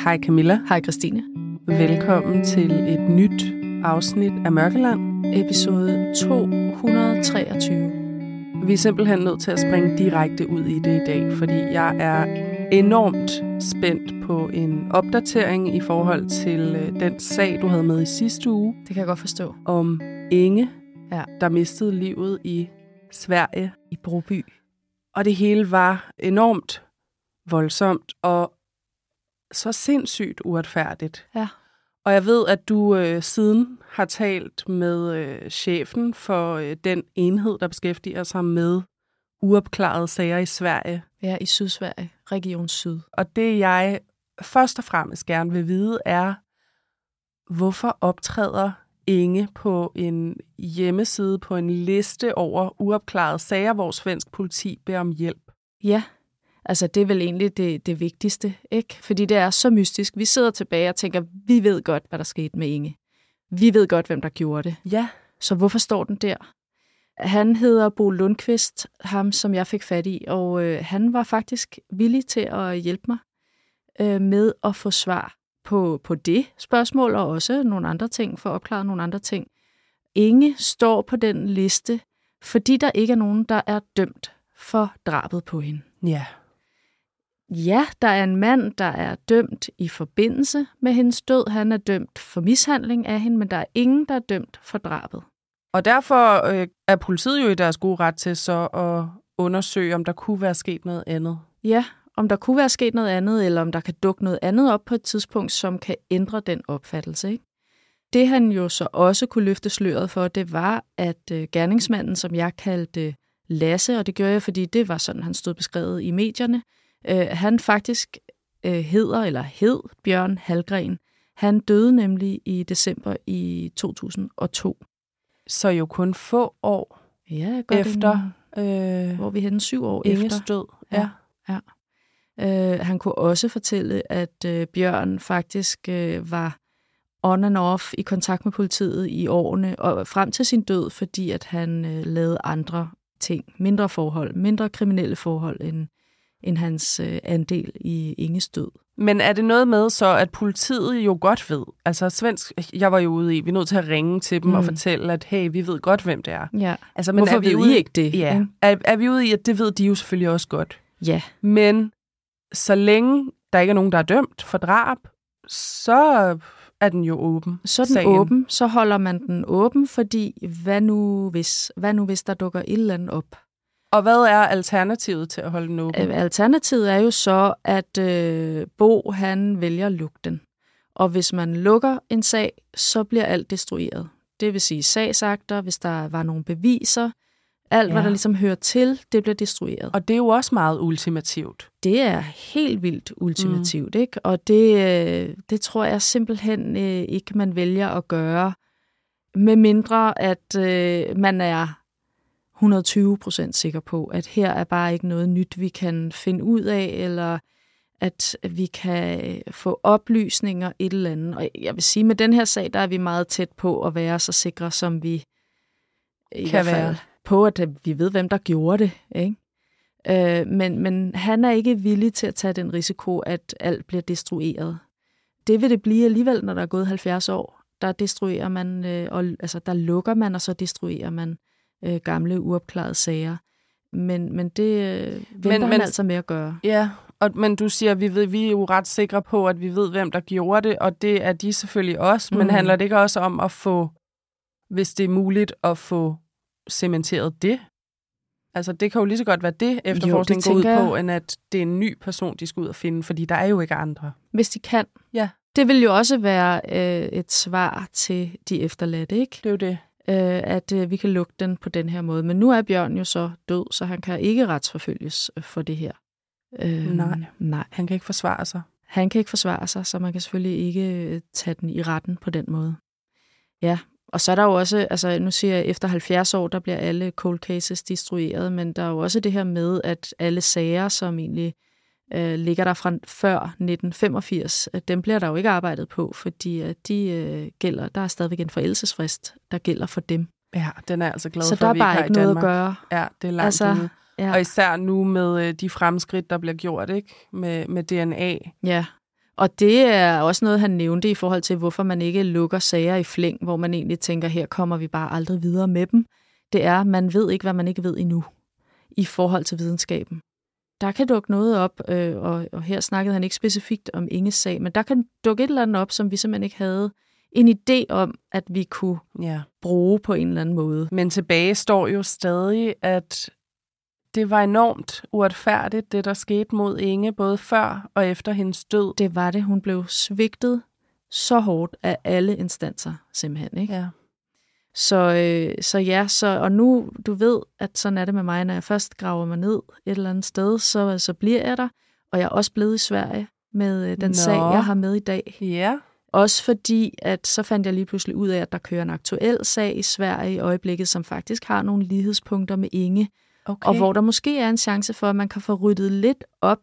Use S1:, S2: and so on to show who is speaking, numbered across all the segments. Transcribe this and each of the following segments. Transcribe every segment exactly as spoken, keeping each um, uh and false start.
S1: Hej Camilla.
S2: Hej Christine.
S1: Velkommen til et nyt afsnit af Mørkeland.
S2: Episode to hundrede treogtyve.
S1: Vi er simpelthen nødt til at springe direkte ud i det i dag, fordi jeg er enormt spændt på en opdatering i forhold til den sag, du havde med i sidste uge.
S2: Det kan jeg godt forstå.
S1: Om Inge,
S2: ja.
S1: der mistede livet i Sverige.
S2: I Broby.
S1: Og det hele var enormt voldsomt og så sindssygt uretfærdigt.
S2: Ja.
S1: Og jeg ved, at du øh, siden har talt med øh, chefen for øh, den enhed, der beskæftiger sig med uopklarede sager i Sverige.
S2: Ja, i Sydsverige, Region Syd.
S1: Og det jeg først og fremmest gerne vil vide er, hvorfor optræder Inge på en hjemmeside på en liste over uopklarede sager, hvor svensk politi beder om hjælp?
S2: Ja, altså det er vel egentlig det, det vigtigste, ikke? Fordi det er så mystisk. Vi sidder tilbage og tænker, vi ved godt, hvad der skete med Inge. Vi ved godt, hvem der gjorde det.
S1: Ja.
S2: Så hvorfor står den der? Han hedder Bo Lundqvist, ham som jeg fik fat i, og øh, han var faktisk villig til at hjælpe mig øh, med at få svar på, på det spørgsmål, og også nogle andre ting, for at opklare nogle andre ting. Inge står på den liste, fordi der ikke er nogen, der er dømt for drabet på hende.
S1: Ja.
S2: Ja, der er en mand, der er dømt i forbindelse med hendes død. Han er dømt for mishandling af hende, men der er ingen, der er dømt for drabet.
S1: Og derfor øh, er politiet jo i deres gode ret til så at undersøge, om der kunne være sket noget andet.
S2: Ja, om der kunne være sket noget andet, eller om der kan dukke noget andet op på et tidspunkt, som kan ændre den opfattelse, ikke? Det han jo så også kunne løfte sløret for, det var, at øh, gerningsmanden, som jeg kaldte Lasse, og det gjorde jeg, fordi det var sådan, han stod beskrevet i medierne, øh, han faktisk øh, hedder, eller hed Bjørn Hallgren. Han døde nemlig i december i to tusind og to.
S1: Så jo kun få år
S2: ja, godt
S1: efter,
S2: en, øh, hvor vi henne syv år
S1: Inges
S2: efter.
S1: død.
S2: Ja, ja. Øh, han kunne også fortælle, at øh, Bjørn faktisk øh, var on and off i kontakt med politiet i årene, og frem til sin død, fordi at han øh, lavede andre ting, mindre forhold, mindre kriminelle forhold, end, end hans øh, andel i Inges død.
S1: Men er det noget med så, at politiet jo godt ved, altså svensk, jeg var jo ude i, vi er nødt til at ringe til dem mm. og fortælle, at hey, vi ved godt, hvem det er.
S2: Ja.
S1: Altså, men
S2: hvorfor
S1: er vi
S2: ved
S1: ude
S2: I ikke det?
S1: Ja.
S2: Mm.
S1: Er, er vi ude i, at det ved de jo selvfølgelig også godt?
S2: Ja.
S1: Men så længe der ikke er nogen, der er dømt for drab, så er den jo åben.
S2: Så er den
S1: sagen.
S2: åben, så holder man den åben, fordi hvad nu hvis, hvad nu hvis der dukker et eller andet op?
S1: Og hvad er alternativet til at holde den åben?
S2: Alternativet er jo så, at øh, Bo han vælger at lukke den. Og hvis man lukker en sag, så bliver alt destrueret. Det vil sige sagsakter, hvis der var nogle beviser. Alt, ja. Hvad der ligesom hører til, det bliver destrueret.
S1: Og det er jo også meget ultimativt.
S2: Det er helt vildt ultimativt, mm. ikke? Og det, det tror jeg simpelthen øh, ikke, man vælger at gøre, med mindre at øh, man er hundrede og tyve procent sikker på, at her er bare ikke noget nyt, vi kan finde ud af, eller at vi kan få oplysninger et eller andet. Og jeg vil sige, med den her sag, der er vi meget tæt på at være så sikre, som vi i
S1: kan
S2: hvert fald
S1: være.
S2: På, at vi ved, hvem der gjorde det, ikke? Øh, men, men han er ikke villig til at tage den risiko, at alt bliver destrueret. Det vil det blive alligevel, når der er gået halvfjerds år. Der destruerer man, øh, og, altså der lukker man, og så destruerer man øh, gamle, uopklarede sager. Men, men det øh, venter men, han men, altså med at gøre.
S1: Ja, og, men du siger, at vi, ved, vi er jo ret sikre på, at vi ved, hvem der gjorde det, og det er de selvfølgelig også. Mm. Men handler det ikke også om at få, hvis det er muligt, at få cementeret det? Altså, det kan jo lige så godt være det, efterforskningen går ud på, end at det er en ny person, de skal ud og finde, fordi der er jo ikke andre.
S2: Hvis de kan.
S1: Ja.
S2: Det vil jo også være øh, et svar til de efterladte, ikke?
S1: Det er jo det.
S2: Øh, at øh, vi kan lukke den på den her måde. Men nu er Bjørn jo så død, så han kan ikke retsforfølges for det her. Øh,
S1: nej.
S2: nej,
S1: han kan ikke forsvare sig.
S2: Han kan ikke forsvare sig, så man kan selvfølgelig ikke tage den i retten på den måde. Ja, og så er der jo også, altså nu siger jeg, efter halvfjerds år, der bliver alle cold cases destrueret, men der er jo også det her med, at alle sager, som egentlig øh, ligger der fra før nitten femogfirs, at dem bliver der jo ikke arbejdet på, fordi at de øh, gælder, der er stadigvæk en forældelsesfrist, der gælder for dem.
S1: Ja, den er altså glad
S2: så
S1: for,
S2: at vi ikke har i Danmark. Så der er bare ikke noget at gøre.
S1: Ja, det er langt altså, ude. Ja. Og især nu med øh, de fremskridt, der bliver gjort, ikke? Med, med D N A.
S2: Ja, Og det er også noget, han nævnte i forhold til, hvorfor man ikke lukker sager i flæng, hvor man egentlig tænker, her kommer vi bare aldrig videre med dem. Det er, man ved ikke, hvad man ikke ved endnu i forhold til videnskaben. Der kan dukke noget op, øh, og, og her snakkede han ikke specifikt om Inges sag, men der kan dukke et eller andet op, som vi simpelthen ikke havde en idé om, at vi kunne ja. bruge på en eller anden måde.
S1: Men tilbage står jo stadig, at det var enormt uretfærdigt, det der skete mod Inge, både før og efter hendes død.
S2: Det var det. Hun blev svigtet så hårdt af alle instanser, simpelthen. Ikke?
S1: Ja.
S2: Så, øh, så ja, så, og nu, du ved, at sådan er det med mig, når jeg først graver mig ned et eller andet sted, så, så bliver jeg der. Og jeg er også blevet i Sverige med øh, den Nå. sag, jeg har med i dag.
S1: Ja.
S2: Også fordi, at så fandt jeg lige pludselig ud af, at der kører en aktuel sag i Sverige i øjeblikket, som faktisk har nogle lighedspunkter med Inge. Okay. Og hvor der måske er en chance for, at man kan få ryddet lidt op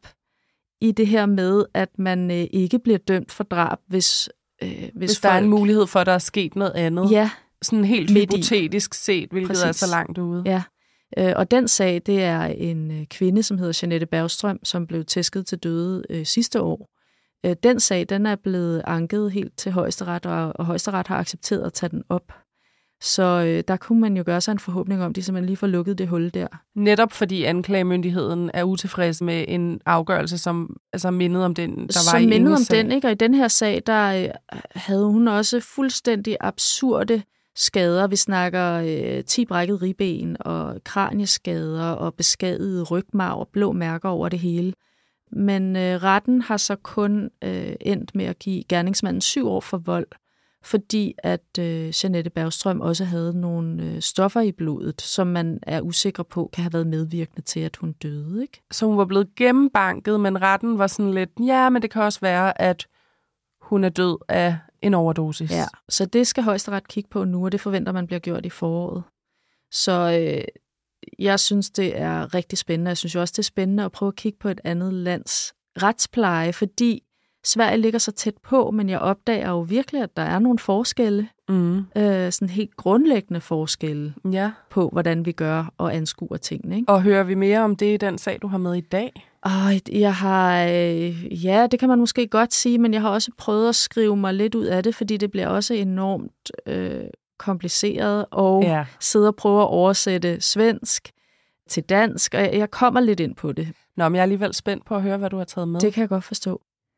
S2: i det her med, at man øh, ikke bliver dømt for drab, hvis, øh, hvis,
S1: hvis
S2: folk...
S1: der er en mulighed for, at der er sket noget andet.
S2: Ja.
S1: Sådan helt hypotetisk set, hvilket Præcis. er så langt ude.
S2: Ja, øh, og den sag, det er en øh, kvinde, som hedder Jeanette Bergstrøm, som blev tæsket til døde øh, sidste år. Øh, den sag, den er blevet anket helt til Højesteret, og, og Højesteret har accepteret at tage den op. Så øh, der kunne man jo gøre sig en forhåbning om, de simpelthen lige får lukket det hul der.
S1: Netop fordi anklagemyndigheden er utilfreds med en afgørelse, som altså mindede om den, der
S2: som
S1: var i
S2: mindede
S1: Inges
S2: om
S1: sag.
S2: den, ikke? Og i den her sag, der øh, havde hun også fuldstændig absurde skader. Vi snakker øh, ti brækket ribben og kranieskader og beskadiget rygmarv og blå mærker over det hele. Men øh, retten har så kun øh, endt med at give gerningsmanden syv år for vold, fordi at øh, Jeanette Bergstrøm også havde nogle øh, stoffer i blodet, som man er usikker på kan have været medvirkende til, at hun døde. Ikke?
S1: Så hun var blevet gennembanket, men retten var sådan lidt, ja, men det kan også være, at hun er død af en overdosis.
S2: Ja, så det skal Højesteret kigge på nu, og det forventer man bliver gjort i foråret. Så øh, jeg synes, det er rigtig spændende. Jeg synes jo også, det er spændende at prøve at kigge på et andet lands retspleje, fordi Sverige ligger så tæt på, men jeg opdager jo virkelig, at der er nogle forskelle. Mm. Øh, sådan helt grundlæggende forskelle
S1: ja.
S2: på, hvordan vi gør og anskuer tingene. Ikke?
S1: Og hører vi mere om det i den sag, du har med i dag?
S2: Oh, jeg har, øh, ja, det kan man måske godt sige, men jeg har også prøvet at skrive mig lidt ud af det, fordi det bliver også enormt øh, kompliceret og ja. sidde og prøve at oversætte svensk til dansk, og jeg kommer lidt ind på det.
S1: Nå, men jeg er alligevel spændt på at høre, hvad du har taget med.
S2: Det kan jeg godt forstå.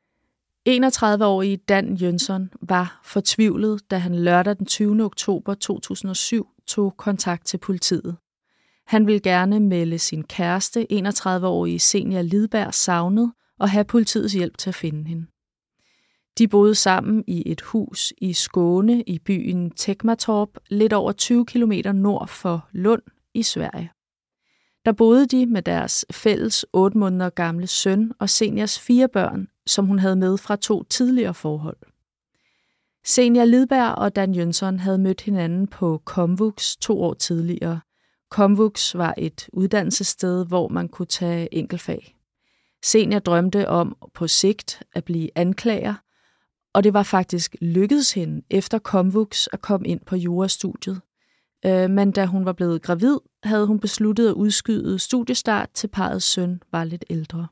S2: enogtredive-årige Dan Jönsson var fortvivlet, da han lørdag den tyvende oktober to tusind og syv tog kontakt til politiet. Han ville gerne melde sin kæreste, enogtredive-årige Zenia Lidberg, savnet og have politiets hjælp til at finde hende. De boede sammen i et hus i Skåne i byen Tecmatorp, lidt over tyve kilometer nord for Lund i Sverige. Der boede de med deres fælles otte måneder gamle søn og Zenias fire børn, som hun havde med fra to tidligere forhold. Zenia Lidberg og Dan Jönsson havde mødt hinanden på Komvux to år tidligere. Komvux var et uddannelsessted, hvor man kunne tage enkeltfag. Zenia drømte om på sigt at blive anklager, og det var faktisk lykkedes hende efter Komvux at komme ind på jurastudiet. Men da hun var blevet gravid, havde hun besluttet at udskyde studiestart til parrets søn var lidt ældre.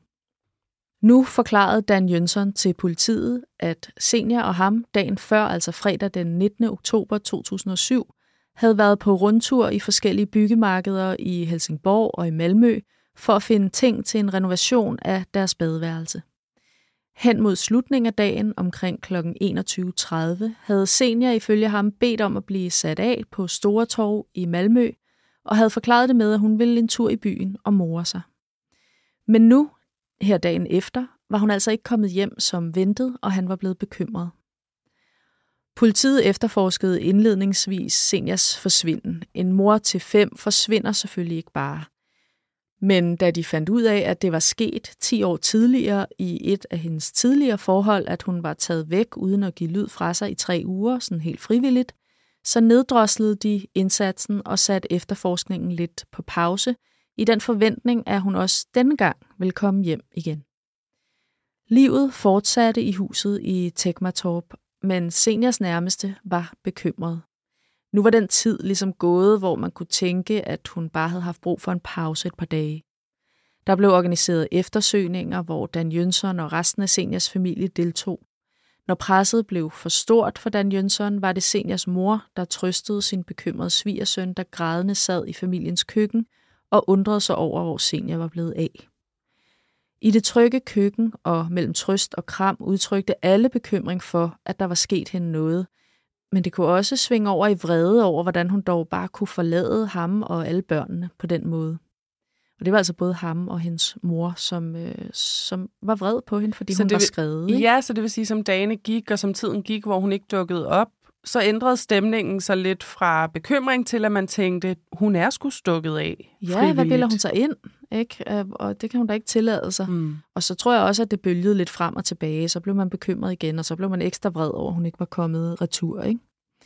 S2: Nu forklarede Dan Jönsson til politiet, at Zenia og ham dagen før, altså fredag den nittende oktober to tusind og syv, havde været på rundtur i forskellige byggemarkeder i Helsingborg og i Malmø for at finde ting til en renovation af deres badeværelse. Hen mod slutningen af dagen omkring klokken enogtyve tredive havde Zenia ifølge ham bedt om at blive sat af på Store Torv i Malmø og havde forklaret det med, at hun ville en tur i byen og more sig. Men nu, her dagen efter, var hun altså ikke kommet hjem som ventet, og han var blevet bekymret. Politiet efterforskede indledningsvis Zenias forsvinden. En mor til fem forsvinder selvfølgelig ikke bare. Men da de fandt ud af, at det var sket ti år tidligere i et af hendes tidligere forhold, at hun var taget væk uden at give lyd fra sig i tre uger, sådan helt frivilligt, så neddroslede de indsatsen og satte efterforskningen lidt på pause, i den forventning, at hun også denne gang ville komme hjem igen. Livet fortsatte i huset i Tecmatorp, men Zenias nærmeste var bekymret. Nu var den tid ligesom gået, hvor man kunne tænke, at hun bare havde haft brug for en pause et par dage. Der blev organiseret eftersøgninger, hvor Dan Jønsson og resten af Zenias familie deltog. Når presset blev for stort for Dan Jønsson, var det Zenias mor, der trøstede sin bekymrede svigersøn, der grædende sad i familiens køkken og undrede sig over, hvor Zenia var blevet af. I det trygge køkken og mellem trøst og kram udtrykte alle bekymring for, at der var sket hende noget, men det kunne også svinge over i vrede over, hvordan hun dog bare kunne forlade ham og alle børnene på den måde. Og det var altså både ham og hendes mor, som, øh, som var vred på hende, fordi så hun var skrevet. Ikke?
S1: Ja, så det vil sige, som dagene gik, og som tiden gik, hvor hun ikke dukkede op, så ændrede stemningen sig lidt fra bekymring til, at man tænkte, hun er sgu stukket af.
S2: Ja, frivilligt. Hvad bilder hun sig ind? Ikke? Og det kan hun da ikke tillade sig. Mm. Og så tror jeg også, at det bølgede lidt frem og tilbage. Så blev man bekymret igen, og så blev man ekstra vred over, at hun ikke var kommet retur. Ikke?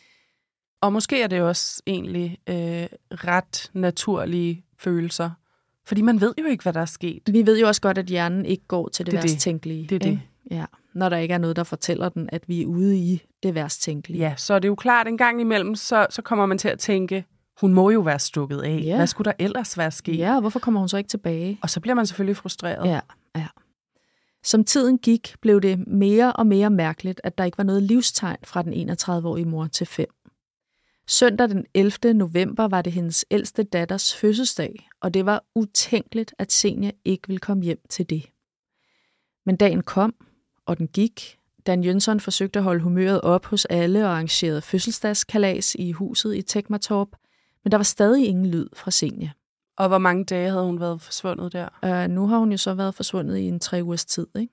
S1: Og måske er det også egentlig øh, ret naturlige følelser. Fordi man ved jo ikke, hvad der er sket.
S2: Vi ved jo også godt, at hjernen ikke går til det, det værst tænkelige.
S1: Det er det.
S2: Ja, når der ikke er noget, der fortæller den, at vi er ude i det værst tænkelige.
S1: Ja, så er det jo klart, at en gang imellem, så, så kommer man til at tænke, hun må jo være stukket af. Ja. Hvad skulle der ellers være sket?
S2: Ja, og hvorfor kommer hun så ikke tilbage?
S1: Og så bliver man selvfølgelig frustreret.
S2: Ja, ja. Som tiden gik, blev det mere og mere mærkeligt, at der ikke var noget livstegn fra den enogtredive-årige mor til fem. Søndag den ellevte november var det hendes ældste datters fødselsdag, og det var utænkeligt, at Zenia ikke ville komme hjem til det. Men dagen kom, og den gik. Dan Jønsson forsøgte at holde humøret op hos alle og arrangerede fødselsdagskalas i huset i Tecmatorp, men der var stadig ingen lyd fra Zenia.
S1: Og hvor mange dage havde hun været forsvundet der?
S2: Uh, nu har hun jo så været forsvundet i en tre ugers tid, ikke?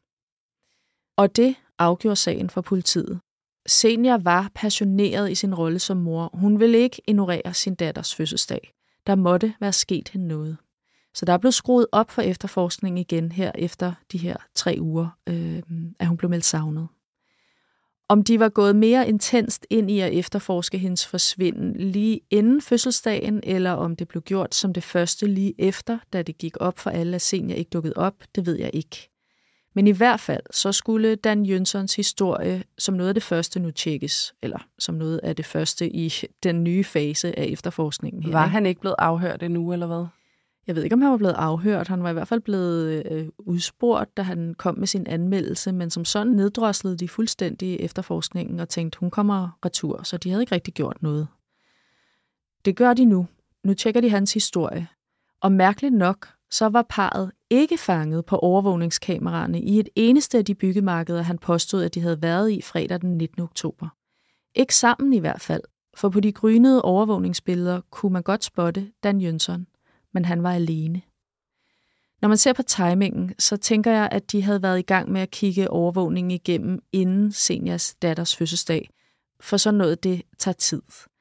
S2: Og det afgjorde sagen for politiet. Zenia var passioneret i sin rolle som mor. Hun ville ikke ignorere sin datters fødselsdag. Der måtte være sket hende noget. Så der blev skruet op for efterforskning igen her efter de her tre uger, øh, at hun blev meldt savnet. Om de var gået mere intenst ind i at efterforske hendes forsvinden lige inden fødselsdagen, eller om det blev gjort som det første lige efter, da det gik op for alle, at Zenia ikke dukkede op, det ved jeg ikke. Men i hvert fald så skulle Dan Jønssons historie som noget af det første nu tjekkes, eller som noget af det første i den nye fase af efterforskningen her.
S1: Var han ikke blevet afhørt endnu, eller hvad?
S2: Jeg ved ikke, om han var blevet afhørt. Han var i hvert fald blevet øh, udspurgt, da han kom med sin anmeldelse, men som sådan neddroslede de fuldstændig efterforskningen og tænkte, hun kommer retur, så de havde ikke rigtig gjort noget. Det gør de nu. Nu tjekker de hans historie. Og mærkeligt nok, så var parret ikke fanget på overvågningskameraerne i et eneste af de byggemarkeder, han påstod, at de havde været i fredag den nittende oktober. Ikke sammen i hvert fald, for på de grynede overvågningsbilleder kunne man godt spotte Dan Jønsson, men han var alene. Når man ser på timingen, så tænker jeg, at de havde været i gang med at kigge overvågningen igennem inden Zenias datters fødselsdag, for sådan noget, det tager tid.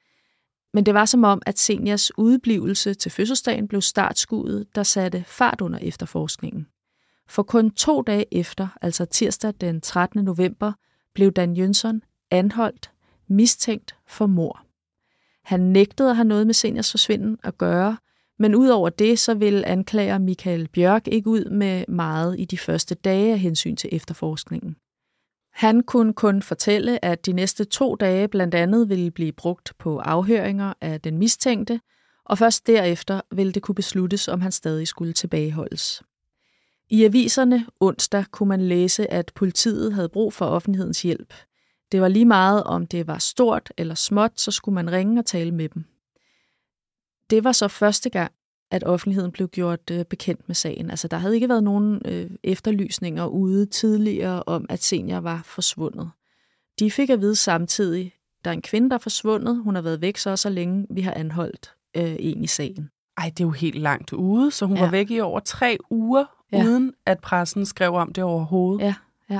S2: Men det var som om, at Zenias udeblivelse til fødselsdagen blev startskuddet, der satte fart under efterforskningen. For kun to dage efter, altså tirsdag den trettende november, blev Dan Jønsson anholdt, mistænkt for mord. Han nægtede at have noget med Zenias forsvinden at gøre, men udover det, så ville anklager Michael Bjørk ikke ud med meget i de første dage af hensyn til efterforskningen. Han kunne kun fortælle, at de næste to dage blandt andet ville blive brugt på afhøringer af den mistænkte, og først derefter ville det kunne besluttes, om han stadig skulle tilbageholdes. I aviserne onsdag kunne man læse, at politiet havde brug for offentlighedens hjælp. Det var lige meget, om det var stort eller småt, så skulle man ringe og tale med dem. Det var så første gang, at offentligheden blev gjort øh, bekendt med sagen. Altså, der havde ikke været nogen øh, efterlysninger ude tidligere om, at Zenia var forsvundet. De fik at vide samtidig, der er en kvinde, der er forsvundet. Hun har været væk så så længe, vi har anholdt øh, en i sagen.
S1: Ej, det er jo helt langt ude, så hun ja. var væk i over tre uger, ja. uden at pressen skrev om det overhovedet.
S2: Ja, ja.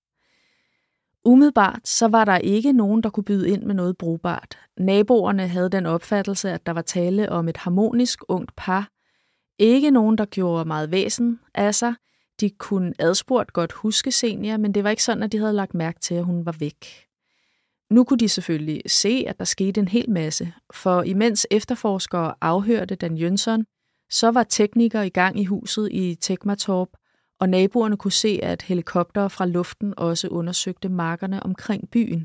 S2: Umiddelbart så var der ikke nogen, der kunne byde ind med noget brugbart. Naboerne havde den opfattelse, at der var tale om et harmonisk ungt par. Ikke nogen, der gjorde meget væsen af sig. De kunne adspurgt godt huske Zenia, men det var ikke sådan, at de havde lagt mærke til, at hun var væk. Nu kunne de selvfølgelig se, at der skete en hel masse, for imens efterforskere afhørte Dan Jønsson, så var teknikere i gang i huset i Tecmatorp, og naboerne kunne se, at helikoptere fra luften også undersøgte markerne omkring byen.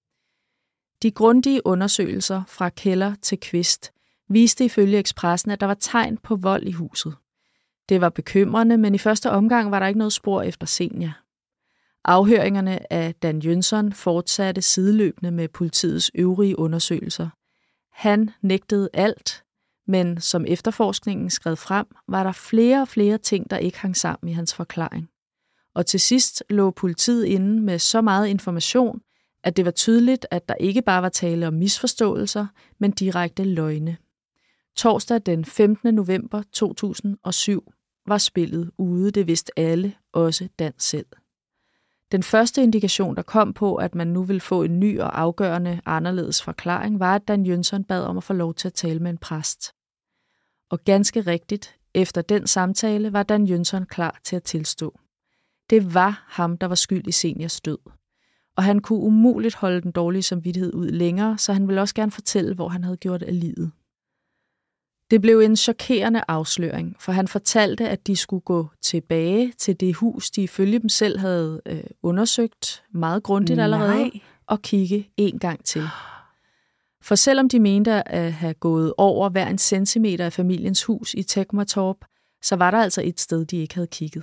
S2: De grundige undersøgelser fra kælder til kvist viste ifølge Expressen, at der var tegn på vold i huset. Det var bekymrende, men i første omgang var der ikke noget spor efter Zenia. Afhøringerne af Dan Jønsson fortsatte sideløbende med politiets øvrige undersøgelser. Han nægtede alt, men som efterforskningen skred frem, var der flere og flere ting, der ikke hang sammen i hans forklaring. Og til sidst lå politiet inde med så meget information, at det var tydeligt, at der ikke bare var tale om misforståelser, men direkte løgne. Torsdag den femtende november to tusind og syv var spillet ude, det vidste alle, også Dan selv. Den første indikation, der kom på, at man nu ville få en ny og afgørende anderledes forklaring, var, at Dan Jønsson bad om at få lov til at tale med en præst. Og ganske rigtigt, efter den samtale, var Dan Jønsson klar til at tilstå. Det var ham, der var skyld i Zenias død. Og han kunne umuligt holde den dårlige samvittighed ud længere, så han ville også gerne fortælle, hvor han havde gjort af livet. Det blev en chokerende afsløring, for han fortalte, at de skulle gå tilbage til det hus, de ifølge dem selv havde øh, undersøgt meget grundigt allerede,
S1: Nej.
S2: og kigge en gang til. For selvom de mente at have gået over hver en centimeter af familiens hus i Teckomatorp, så var der altså et sted, de ikke havde kigget.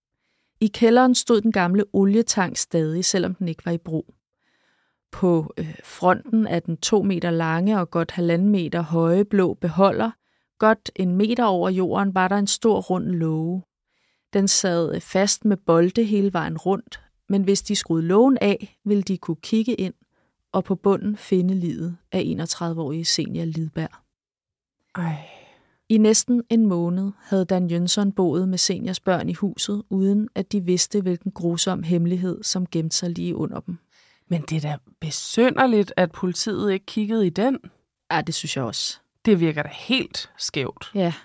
S2: I kælderen stod den gamle olietank stadig, selvom den ikke var i brug. På øh, fronten af den to meter lange og godt halvanden meter høje blå beholder, godt en meter over jorden, var der en stor rund låge. Den sad fast med bolte hele vejen rundt, men hvis de skruede lågen af, ville de kunne kigge ind og på bunden finde liget af enogtredive-årige Zenia Lidberg.
S1: Ej.
S2: I næsten en måned havde Dan Jønsson boet med Zenias børn i huset, uden at de vidste, hvilken grusom hemmelighed, som gemte sig lige under dem.
S1: Men det er da besynderligt, at politiet ikke kiggede i den.
S2: Ja, det synes jeg også.
S1: Det virker da helt skævt.
S2: Ja,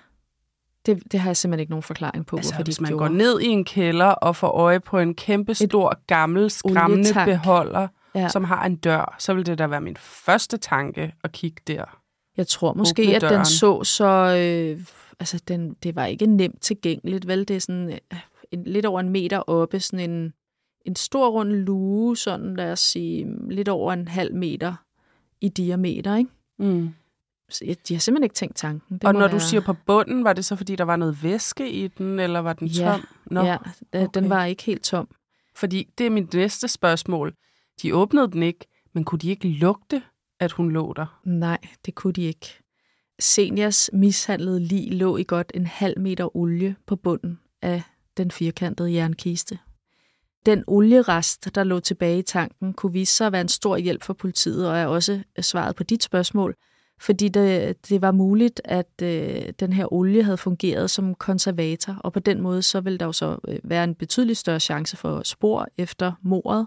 S2: det, det har jeg simpelthen ikke nogen forklaring på,
S1: Altså,
S2: hvorfor de
S1: hvis man
S2: gjorde.
S1: går ned i en kælder og får øje på en kæmpe stor, gammel, skræmmende
S2: olietank.
S1: beholder,
S2: Ja.
S1: som har en dør, så vil det da være min første tanke at kigge der.
S2: Jeg tror måske,
S1: Åbne
S2: at den
S1: døren.
S2: så så... Øh, altså, den, det var ikke nemt tilgængeligt, vel? Det er sådan øh, en, lidt over en meter oppe, sådan en, en stor rund luge, sådan lad os sige, lidt over en halv meter i diameter, ikke?
S1: Mm.
S2: Så jeg, de har simpelthen ikke tænkt tanken. Det
S1: Og
S2: må
S1: når
S2: være...
S1: du siger på bunden, var det så, fordi der var noget væske i den, eller var den
S2: Ja,
S1: tom? Nå,
S2: ja, den
S1: okay.
S2: var ikke helt tom.
S1: Fordi det er mit næste spørgsmål. De åbnede den ikke, men kunne de ikke lugte, at hun lå der?
S2: Nej, det kunne de ikke. Zenias mishandlede lig lå i godt en halv meter olie på bunden af den firkantede jernkiste. Den olierest, der lå tilbage i tanken, kunne vise sig at være en stor hjælp for politiet, og er også svaret på dit spørgsmål, fordi det, det var muligt, at øh, den her olie havde fungeret som konservator, og på den måde så ville der jo så øh, være en betydelig større chance for spor efter mordet.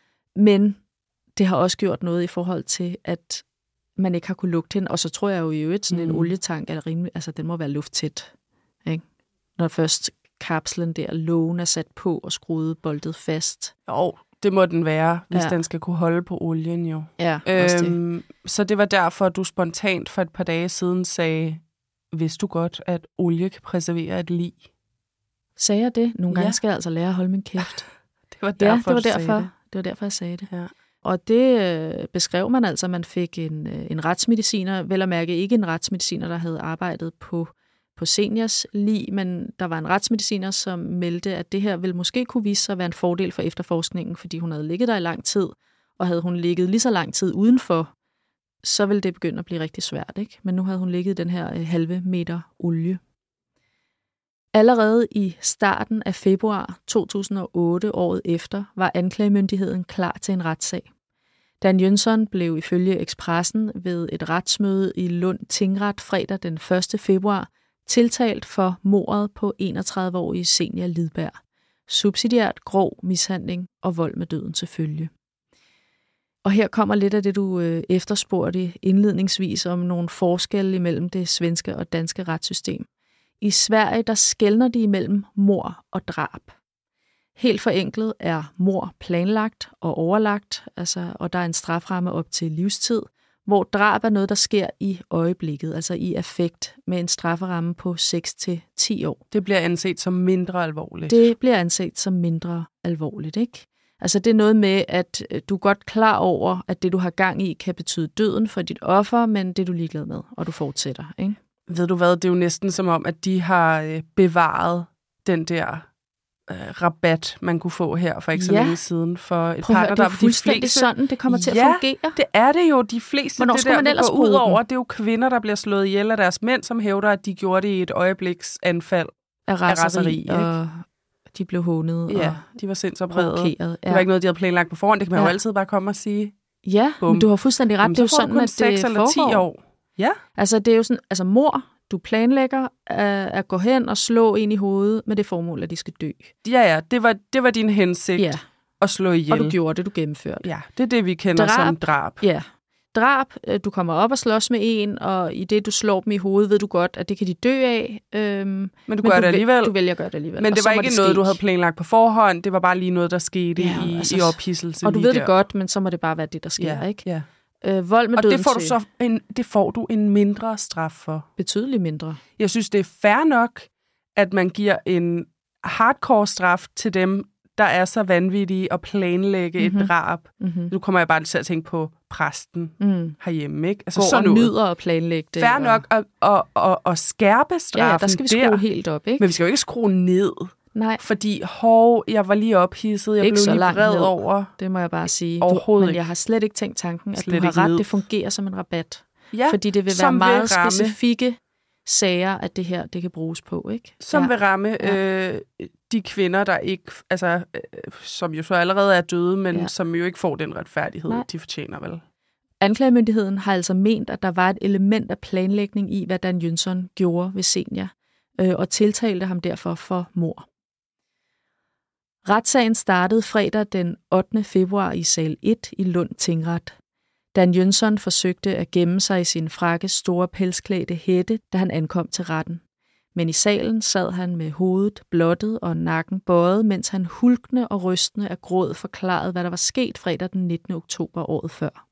S2: Men det har også gjort noget i forhold til, at man ikke har kunne lugte hende. Og så tror jeg jo i øvrigt, sådan en
S1: Mm.
S2: olietank er rimelig, altså den må være lufttæt, ikke? Når først kapslen der, lågen er sat på og skruet boltet fast.
S1: Jo, det må den være, hvis
S2: Ja.
S1: den skal kunne holde på olien jo.
S2: Ja, også det.
S1: Øhm, så det var derfor, at du spontant for et par dage siden sagde, vidste du godt, at olie kan preservere et lig?
S2: Sagde jeg det? Nogle gange
S1: Ja.
S2: skal jeg altså lære at holde min kæft.
S1: Det var
S2: Ja,
S1: derfor,
S2: det var
S1: du sagde
S2: derfor.
S1: det.
S2: Det var derfor, jeg sagde det.
S1: Ja.
S2: Og det øh, beskrev man altså, man fik en, øh, en retsmediciner, vel at mærke ikke en retsmediciner, der havde arbejdet på, på Zenias lig, men der var en retsmediciner, som meldte, at det her ville måske kunne vise sig at være en fordel for efterforskningen, fordi hun havde ligget der i lang tid, og havde hun ligget lige så lang tid udenfor, så ville det begynde at blive rigtig svært, ikke? Men nu havde hun ligget i den her øh, halve meter olie. Allerede i starten af februar to tusind og otte, året efter, var anklagemyndigheden klar til en retssag. Dan Jønsson blev ifølge Expressen ved et retsmøde i Lund Tingret fredag den første februar tiltalt for mordet på enogtredive-årige Zenia Lidberg, subsidiært grov mishandling og vold med døden til følge. Og her kommer lidt af det, du øh, efterspurgte indledningsvis om nogle forskelle imellem det svenske og danske retssystem. I Sverige, der skelner de imellem mord og drab. Helt forenklet er mord planlagt og overlagt, altså, og der er en straframme op til livstid, hvor drab er noget, der sker i øjeblikket, altså i affekt, med en strafferamme på seks til ti år.
S1: Det bliver anset som mindre alvorligt.
S2: Det bliver anset som mindre alvorligt, ikke? Altså det er noget med, at du er godt klar over, at det, du har gang i, kan betyde døden for dit offer, men det er du ligeglad med, og du fortsætter, ikke?
S1: ved du hvad, det er jo næsten som om, at de har øh, bevaret den der øh, rabat, man kunne få her for ikke så
S2: Ja.
S1: længe siden. For et
S2: Prøv at
S1: par,
S2: høre,
S1: der
S2: det er fuldstændig sådan, det kommer til at
S1: ja,
S2: fungere.
S1: det er det jo. De fleste,
S2: Hvornår
S1: det
S2: skulle
S1: der,
S2: man ellers
S1: går ud
S2: bruge
S1: over,
S2: den?
S1: det er jo kvinder, der bliver slået ihjel af deres mænd, som hævder, at de gjorde det i et øjebliksanfald.
S2: Af raseri,
S1: raseri, ikke?
S2: og de blev hånet
S1: Ja,
S2: og
S1: de var sindsoprede.
S2: provokeret.
S1: Det var ikke noget, de havde planlagt på forhånd. Det kan man
S2: Ja.
S1: jo altid bare komme og sige.
S2: Ja,
S1: Bum.
S2: men du har fuldstændig ret.
S1: Jamen,
S2: Det er jo
S1: så får
S2: sådan,
S1: du kun
S2: at
S1: seks
S2: det
S1: eller ti
S2: foregår.
S1: år. Ja.
S2: Altså, det er jo sådan, altså mor, du planlægger at, at gå hen og slå en i hovedet med det formål, at de skal dø.
S1: Ja, ja, det var, det var din hensigt
S2: Ja,
S1: at slå ihjel.
S2: og du gjorde det, du gennemførte.
S1: Ja, det er det, vi kender
S2: Drab.
S1: som drab.
S2: Ja. Drab, øh, du kommer op og slås med en, og i det, du slår dem i hovedet, ved du godt, at det kan de dø af. Øhm,
S1: Men du
S2: men
S1: gør det
S2: væ-
S1: alligevel.
S2: Du vælger at gøre det alligevel.
S1: Men
S2: og
S1: det
S2: så
S1: var
S2: må
S1: ikke
S2: det
S1: noget,
S2: ske.
S1: du havde planlagt på forhånd. Det var bare lige noget, der skete
S2: Ja,
S1: i,
S2: altså,
S1: i ophidselse.
S2: Og du
S1: lige
S2: ved
S1: der.
S2: det godt, men så må det bare være det, der sker,
S1: Ja,
S2: ikke?
S1: ja.
S2: Øh, vold med
S1: Og
S2: døden
S1: det får, du
S2: til
S1: så en, det får du en mindre straf for.
S2: betydeligt mindre.
S1: Jeg synes, det er fair nok, at man giver en hardcore straf til dem, der er så vanvittige at planlægge
S2: Mhm.
S1: et drab.
S2: Mm-hmm.
S1: Nu kommer jeg bare til at tænke på præsten
S2: Mm.
S1: herhjemme, ikke? Altså
S2: Gå
S1: sådan
S2: og
S1: noget.
S2: nyder og planlægge det.
S1: Fair
S2: og...
S1: nok at, at, at, at skærpe straffen
S2: Ja, ja, der skal vi skrue
S1: der.
S2: helt op, ikke?
S1: Men vi skal jo ikke skrue ned.
S2: Nej,
S1: Fordi, hov, jeg var lige ophidset, jeg
S2: Ikke
S1: blev
S2: så
S1: lige
S2: langt
S1: vred
S2: ned.
S1: over.
S2: det må jeg bare sige.
S1: Overhovedet
S2: du, men
S1: ikke.
S2: jeg har slet ikke tænkt tanken, at
S1: Slet
S2: du har
S1: ikke
S2: ret.
S1: ned.
S2: Det fungerer som en rabat.
S1: Ja,
S2: Fordi det vil være
S1: som vil
S2: meget
S1: ramme-
S2: specifikke sager, at det her det kan bruges på, ikke?
S1: som
S2: ja.
S1: vil ramme øh, de kvinder, der ikke, altså, øh, som jo så allerede er døde, men
S2: Ja.
S1: som jo ikke får den retfærdighed,
S2: Nej.
S1: de fortjener vel.
S2: Anklagemyndigheden har altså ment, at der var et element af planlægning i, hvad Dan Jønsson gjorde ved Senja, øh, og tiltalte ham derfor for mord. Retssagen startede fredag den ottende februar i sal et i Lund Tingret. Dan Jønsson forsøgte at gemme sig i sin frakkes store pelsklædte hætte, da han ankom til retten. Men i salen sad han med hovedet blottet og nakken bøjet, mens han hulkende og rystende af gråd forklarede, hvad der var sket fredag den nittende oktober året før.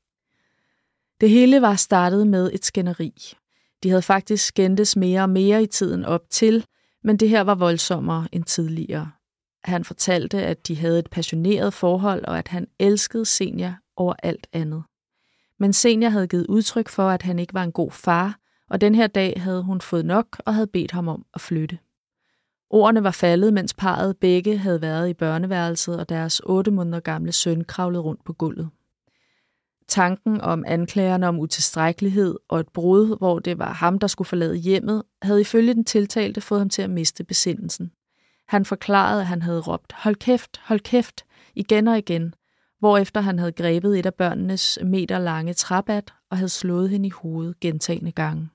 S2: Det hele var startet med et skænderi. De havde faktisk skændtes mere og mere i tiden op til, men det her var voldsommere end tidligere. Han fortalte, at de havde et passioneret forhold, og at han elskede Senja over alt andet. Men Senja havde givet udtryk for, at han ikke var en god far, og den her dag havde hun fået nok og havde bedt ham om at flytte. Ordene var faldet, mens parret begge havde været i børneværelset, og deres otte måneder gamle søn kravlede rundt på gulvet. Tanken om anklagerne om utilstrækkelighed og et brud, hvor det var ham, der skulle forlade hjemmet, havde ifølge den tiltalte fået ham til at miste besindelsen. Han forklarede, at han havde råbt, hold kæft, hold kæft, igen og igen, hvorefter han havde grebet et af børnenes meter lange træbat og havde slået hende i hovedet gentagne gange.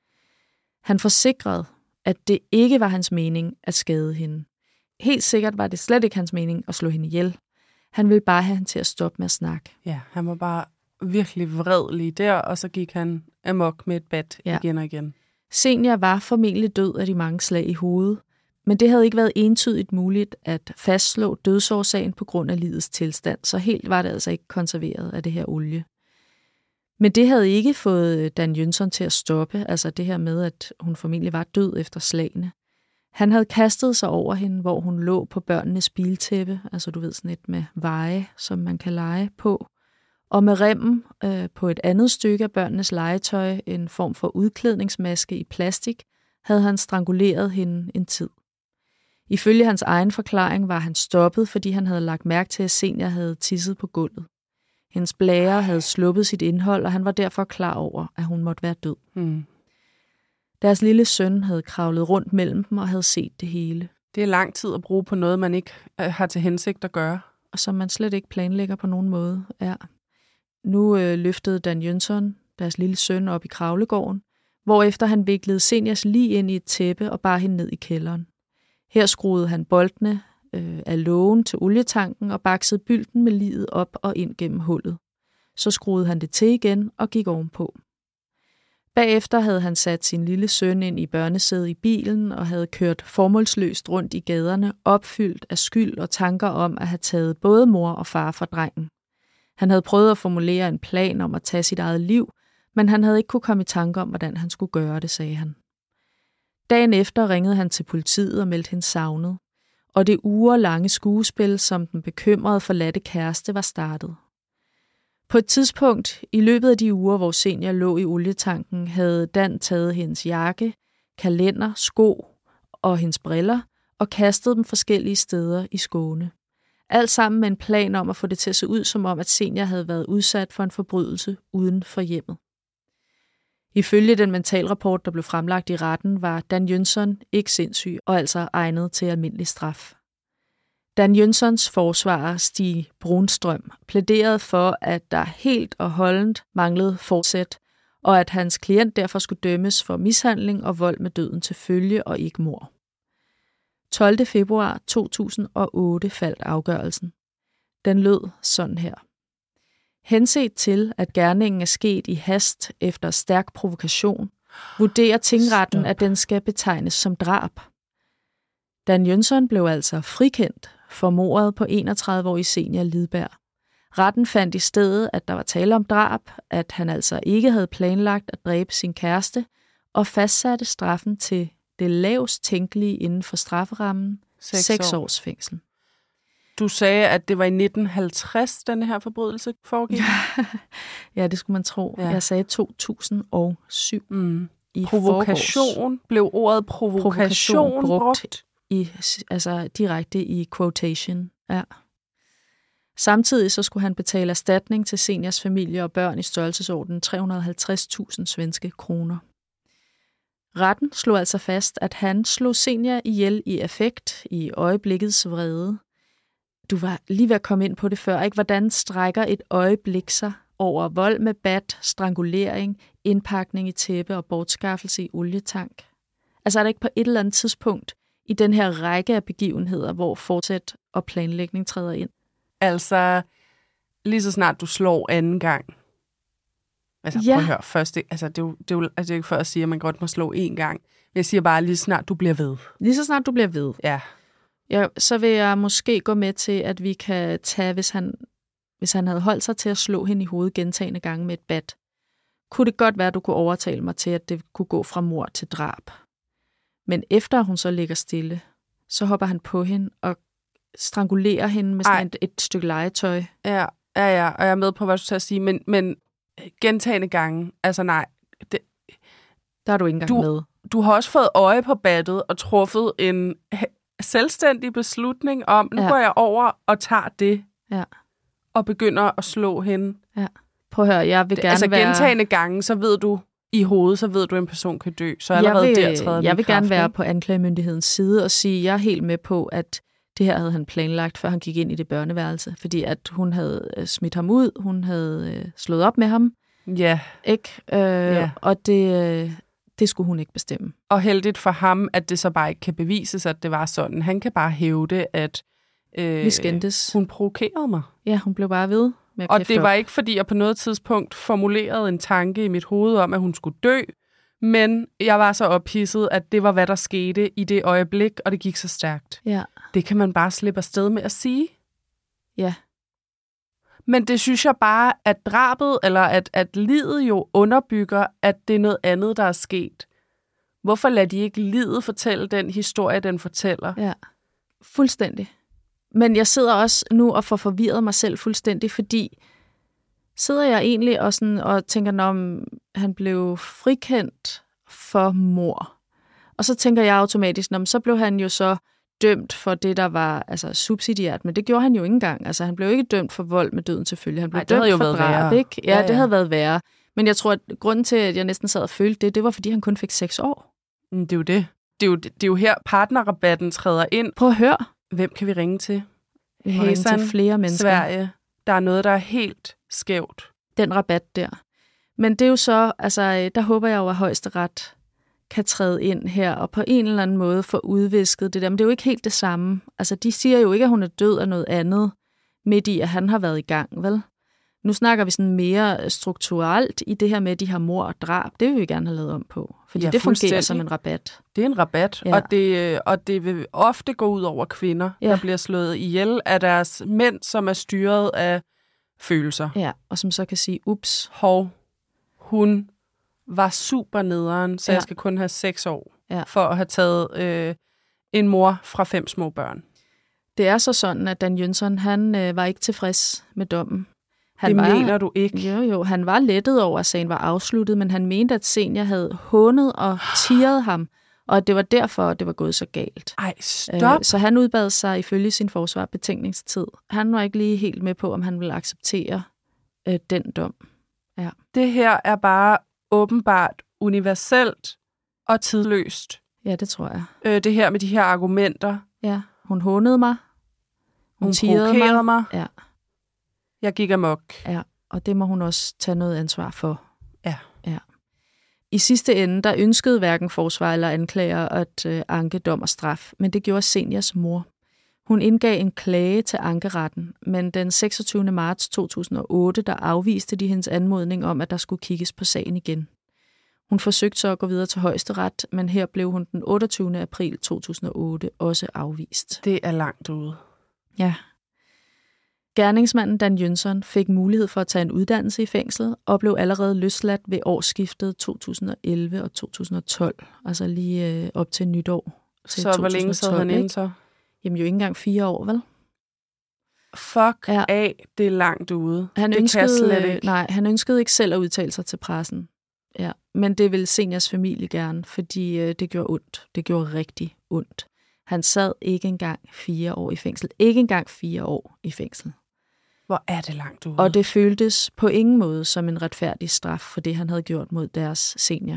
S2: Han forsikrede, at det ikke var hans mening at skade hende. Helt sikkert var det slet ikke hans mening at slå hende ihjel. Han ville bare have hende til at stoppe med at snakke.
S1: Ja, han var bare virkelig vred lige der, og så gik han amok med et bat
S2: Ja.
S1: igen og igen.
S2: Senja var formentlig død af de mange slag i hovedet, men det havde ikke været entydigt muligt at fastslå dødsårsagen på grund af livets tilstand, så helt var det altså ikke konserveret af det her olie. Men det havde ikke fået Dan Jønsson til at stoppe, altså det her med, at hun formentlig var død efter slagene. Han havde kastet sig over hende, hvor hun lå på børnenes biltæppe, altså du ved sådan et med veje, som man kan lege på, og med remmen øh, på et andet stykke af børnenes legetøj, en form for udklædningsmaske i plastik, havde han stranguleret hende en tid. Ifølge hans egen forklaring var han stoppet, fordi han havde lagt mærke til, at Senja havde tisset på gulvet. Hendes blære havde sluppet sit indhold, og han var derfor klar over, at hun måtte være død.
S1: Hmm.
S2: Deres lille søn havde kravlet rundt mellem dem og havde set det hele,
S1: Det er lang tid at bruge på noget, man ikke øh, har til hensigt at gøre.
S2: og som man slet ikke planlægger på nogen måde. Ja. Nu øh, løftede Dan Jønsson deres lille søn op i kravlegården, hvorefter han viklede Senjas lig ind i et tæppe og bar hende ned i kælderen. Her skruede han boltene øh, af lågen til olietanken og baksede bylden med liget op og ind gennem hullet. Så skruede han det til igen og gik ovenpå. Bagefter havde han sat sin lille søn ind i børnesædet i bilen og havde kørt formålsløst rundt i gaderne, opfyldt af skyld og tanker om at have taget både mor og far fra drengen. Han havde prøvet at formulere en plan om at tage sit eget liv, men han havde ikke kunne komme i tanke om, hvordan han skulle gøre det, sagde han. Dagen efter ringede han til politiet og meldte hende savnet, og det ugerlange skuespil, som den bekymrede forladte kæreste var startet. På et tidspunkt i løbet af de uger, hvor Zenia lå i olietanken, havde Dan taget hendes jakke, kalender, sko og hendes briller og kastet dem forskellige steder i Skåne. Alt sammen med en plan om at få det til at se ud, som om at Zenia havde været udsat for en forbrydelse uden for hjemmet. Ifølge den mentalrapport, der blev fremlagt i retten, var Dan Jønsson ikke sindssyg og altså egnet til almindelig straf. Dan Jønssons forsvarer, Stig Brunstrøm, plæderede for, at der helt og holdent manglede forsæt, og at hans klient derfor skulle dømmes for mishandling og vold med døden til følge og ikke mord. tolvte februar to tusind og otte faldt afgørelsen. Den lød sådan her. Henset til, at gerningen er sket i hast efter stærk provokation, vurderer tingretten, Stop. at den skal betegnes som drab. Dan Jønsson blev altså frikendt for mordet på enogtredive-årige Zenia Lidberg. Retten fandt i stedet, at der var tale om drab, at han altså ikke havde planlagt at dræbe sin kæreste, og fastsatte straffen til det lavest tænkelige inden for strafferammen, seks, seks år. års fængsel.
S1: Du sagde, at det var i nitten halvtreds, den her forbrydelse foregik?
S2: Ja, det skulle man tro. Ja. Jeg sagde to tusind og syv.
S1: Mm. I provokation forgårs. Blev ordet provokation, provokation brugt, brugt
S2: i, altså direkte i quotation. Ja. Samtidig så skulle han betale erstatning til Zenias familie og børn i størrelsesordenen tre hundrede og halvtreds tusind svenske kroner. Retten slog altså fast, at han slog Zenia ihjel i affekt, i øjeblikkets vrede. Du var lige ved at komme ind på det før, ikke? Hvordan strækker et øjeblik sig over vold med bat, strangulering, indpakning i tæppe og bortskaffelse i olietank? Altså er der ikke på et eller andet tidspunkt i den her række af begivenheder, hvor fortsæt og planlægning træder ind?
S1: Altså, lige så snart du slår anden gang. Altså,
S2: ja.
S1: prøv at høre. Først, det, altså, det, er jo, det, er jo, altså, det er ikke for at sige, at man godt må slå én gang. Jeg siger bare, lige så snart du bliver ved.
S2: Lige så snart du bliver ved.
S1: Ja.
S2: Ja, så vil jeg måske gå med til, at vi kan tage, hvis han, hvis han havde holdt sig til at slå hende i hovedet gentagne gange med et bat, kunne det godt være, at du kunne overtale mig til, at det kunne gå fra mord til drab. Men efter hun så ligger stille, så hopper han på hende og strangulerer hende med sådan et, et stykke legetøj.
S1: Ja, ja, ja, og jeg er med på, hvad du skal sige, men, men gentagne gange, altså nej. Det,
S2: der er du ikke engang
S1: du,
S2: med.
S1: Du har også fået øje på battet og truffet en selvstændig beslutning om, nu ja. går jeg over og tager det,
S2: ja.
S1: og begynder at slå hende.
S2: Ja. Prøv at høre, jeg vil gerne
S1: altså,
S2: være...
S1: Altså gentagne gange, så ved du i hovedet, så ved du, at en person kan dø. Så allerede
S2: jeg vil,
S1: der træder
S2: Jeg vil
S1: kraft,
S2: gerne være
S1: ikke?
S2: på anklagemyndighedens side og sige, at jeg er helt med på, at det her havde han planlagt, før han gik ind i det børneværelse. Fordi at hun havde smidt ham ud, hun havde øh, slået op med ham.
S1: Ja.
S2: Ikke? Øh,
S1: ja.
S2: Og det... Øh, Det skulle hun ikke bestemme.
S1: Og heldigt for ham, at det så bare ikke kan bevises, at det var sådan. Han kan bare hævde, at øh,
S2: vi skændtes.
S1: Hun provokerede mig.
S2: Ja, hun blev bare ved med at
S1: Og det
S2: op.
S1: var ikke, fordi jeg på noget tidspunkt formulerede en tanke i mit hoved om, at hun skulle dø. Men jeg var så ophidset, at det var, hvad der skete i det øjeblik, og det gik så stærkt.
S2: Ja.
S1: Det kan man bare slippe afsted med at sige.
S2: Ja.
S1: Men det synes jeg bare, at drabet, eller at, at livet jo underbygger, at det er noget andet, der er sket. Hvorfor lader de ikke livet fortælle den historie, den fortæller?
S2: Ja, fuldstændig. Men jeg sidder også nu og får forvirret mig selv fuldstændig, fordi sidder jeg egentlig og, sådan, og tænker, om han blev frikendt for mord. Og så tænker jeg automatisk, så blev han jo så dømt for det, der var altså, subsidiært, men det gjorde han jo ikke engang. Altså, han blev ikke dømt for vold med døden til følge. Han blev Ej, dømt
S1: jo
S2: for drab, ikke? Ja,
S1: ja,
S2: ja, det havde været værre. Men jeg tror, at grunden til, at jeg næsten sad og følte det, det var, fordi han kun fik seks år.
S1: Det er jo det. Det er jo, det er jo her, partnerrabatten træder ind.
S2: Prøv at høre.
S1: Hvem kan vi ringe til?
S2: Vi må ringe til flere mennesker.
S1: Sverige. Der er noget, der er helt skævt.
S2: Den rabat der. Men det er jo så, altså, der håber jeg jo, at Højesteret kan træde ind her, og på en eller anden måde få udvisket det der. Men det er jo ikke helt det samme. Altså, de siger jo ikke, at hun er død af noget andet, midt i, at han har været i gang, vel? Nu snakker vi sådan mere strukturelt i det her med, at de har mord og drab. Det vil vi gerne have lavet om på, fordi ja, det fungerer som en rabat.
S1: Det er en rabat, ja. og, det, og det vil ofte gå ud over kvinder, ja. der bliver slået ihjel af deres mænd, som er styret af følelser.
S2: Ja, og som så kan sige, ups.
S1: Hov, hun var super nederen, så ja. jeg skal kun have seks år
S2: ja.
S1: for at have taget øh, en mor fra fem små børn.
S2: Det er så sådan, at Dan Jønsson, han øh, var ikke tilfreds med dommen.
S1: Han det var, mener du ikke?
S2: Jo, jo. Han var lettet over, at sagen var afsluttet, men han mente, at Zenia havde hånet og tirret ham, og at det var derfor, det var gået så galt.
S1: Ej, stop!
S2: Øh, så han udbad sig ifølge sin forsvar betænkningstid. Han var ikke lige helt med på, om han ville acceptere øh, den dom. Ja.
S1: Det her er bare åbenbart universelt og tidløst.
S2: Ja, det tror jeg.
S1: Øh, det her med de her argumenter.
S2: Ja, hun hånede mig. Hun,
S1: hun provokerede mig. mig.
S2: Ja.
S1: Jeg gik amok.
S2: Ja, og det må hun også tage noget ansvar for.
S1: Ja.
S2: Ja. I sidste ende, der ønskede hverken forsvar eller anklager at øh, anke dom og straf, men det gjorde Zenias mor. Hun indgav en klage til ankeretten, men den seksogtyvende marts to tusind og otte, der afviste de hendes anmodning om, at der skulle kigges på sagen igen. Hun forsøgte så at gå videre til højesteret, men her blev hun den otteogtyvende april to tusind og otte også afvist.
S1: Det er langt ude.
S2: Ja. Gerningsmanden Dan Jönsson fik mulighed for at tage en uddannelse i fængslet og blev allerede løsladt ved årsskiftet to tusind og elleve og to tusind og tolv. Altså lige øh, op til nytår. Til
S1: så hvor længe sad han inde så?
S2: Jamen jo ikke engang fire år, vel?
S1: Fuck ja. af, det er langt ude.
S2: Han
S1: det
S2: ønskede,
S1: kan slet ikke.
S2: Nej, han ønskede ikke selv at udtale sig til pressen. Ja, men det ville Zenias familie gerne, fordi øh, det gjorde ondt. Det gjorde rigtig ondt. Han sad ikke engang fire år i fængsel. Ikke engang fire år i fængsel.
S1: Hvor er det langt ude.
S2: Og det føltes på ingen måde som en retfærdig straf for det, han havde gjort mod deres senior.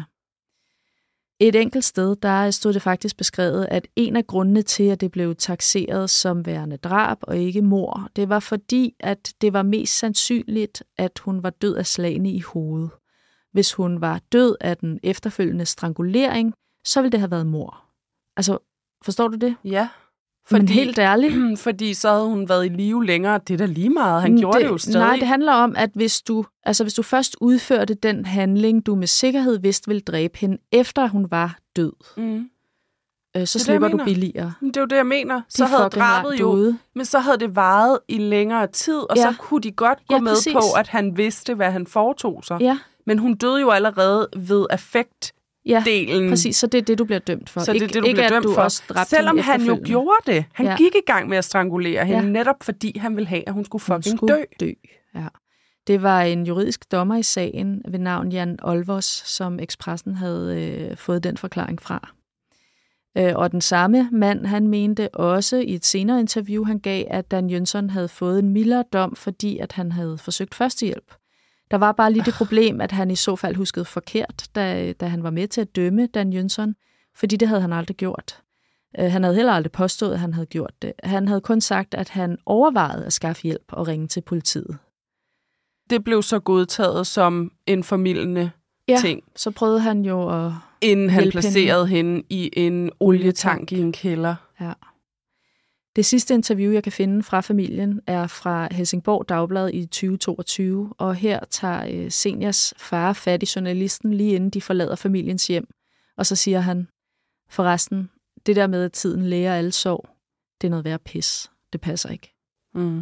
S2: Et enkelt sted, der stod det faktisk beskrevet, at en af grundene til, at det blev takseret som værende drab og ikke mord, det var fordi, at det var mest sandsynligt, at hun var død af slagene i hovedet. Hvis hun var død af den efterfølgende strangulering, så ville det have været mord. Altså, forstår du det?
S1: Ja.
S2: Fordi, men helt ærligt.
S1: Fordi så havde hun været i live længere. Det er da lige meget. Han gjorde det, det jo stadig.
S2: Nej, det handler om, at hvis du, altså hvis du først udførte den handling, du med sikkerhed vidste ville dræbe hende, efter hun var død, mm. øh, så slipper du billigere.
S1: Det er jo det, jeg mener. Så de havde drabet jo, men så havde det varet i længere tid, og ja. så kunne de godt gå ja, med præcis. på, at han vidste, hvad han foretog sig.
S2: Ja.
S1: Men hun døde jo allerede ved affekt.
S2: Ja,
S1: delen.
S2: præcis. Så det er det, du bliver dømt for.
S1: Så det er det, du
S2: ikke,
S1: bliver dømt
S2: du
S1: for.
S2: Også
S1: Selvom han jo gjorde det. Han ja. gik i gang med at strangulere hende,
S2: ja.
S1: netop fordi han ville have, at hun skulle fucking
S2: hun skulle
S1: dø.
S2: dø. Ja. Det var en juridisk dommer i sagen ved navn Jan Olvos, som Expressen havde øh, fået den forklaring fra. Øh, og den samme mand, han mente også i et senere interview, han gav, at Dan Jönsson havde fået en mildere dom, fordi at han havde forsøgt førstehjælp. Der var bare lige det problem, at han i så fald huskede forkert, da, da han var med til at dømme Dan Jönsson, fordi det havde han aldrig gjort. Uh, han havde heller aldrig påstået, at han havde gjort det. Han havde kun sagt, at han overvejede at skaffe hjælp og ringe til politiet.
S1: Det blev så godtaget som en formildende
S2: ja,
S1: ting.
S2: Så prøvede han jo at
S1: inden han placerede hende. hende i en olietank i en kælder.
S2: Ja. Det sidste interview, jeg kan finde fra familien, er fra Helsingborg Dagblad i tyve toogtyve, og her tager Zenias far fat i journalisten lige inden de forlader familiens hjem. Og så siger han, forresten, det der med, at tiden læger alle sorg, det er noget værd pis. Det passer ikke.
S1: Mm.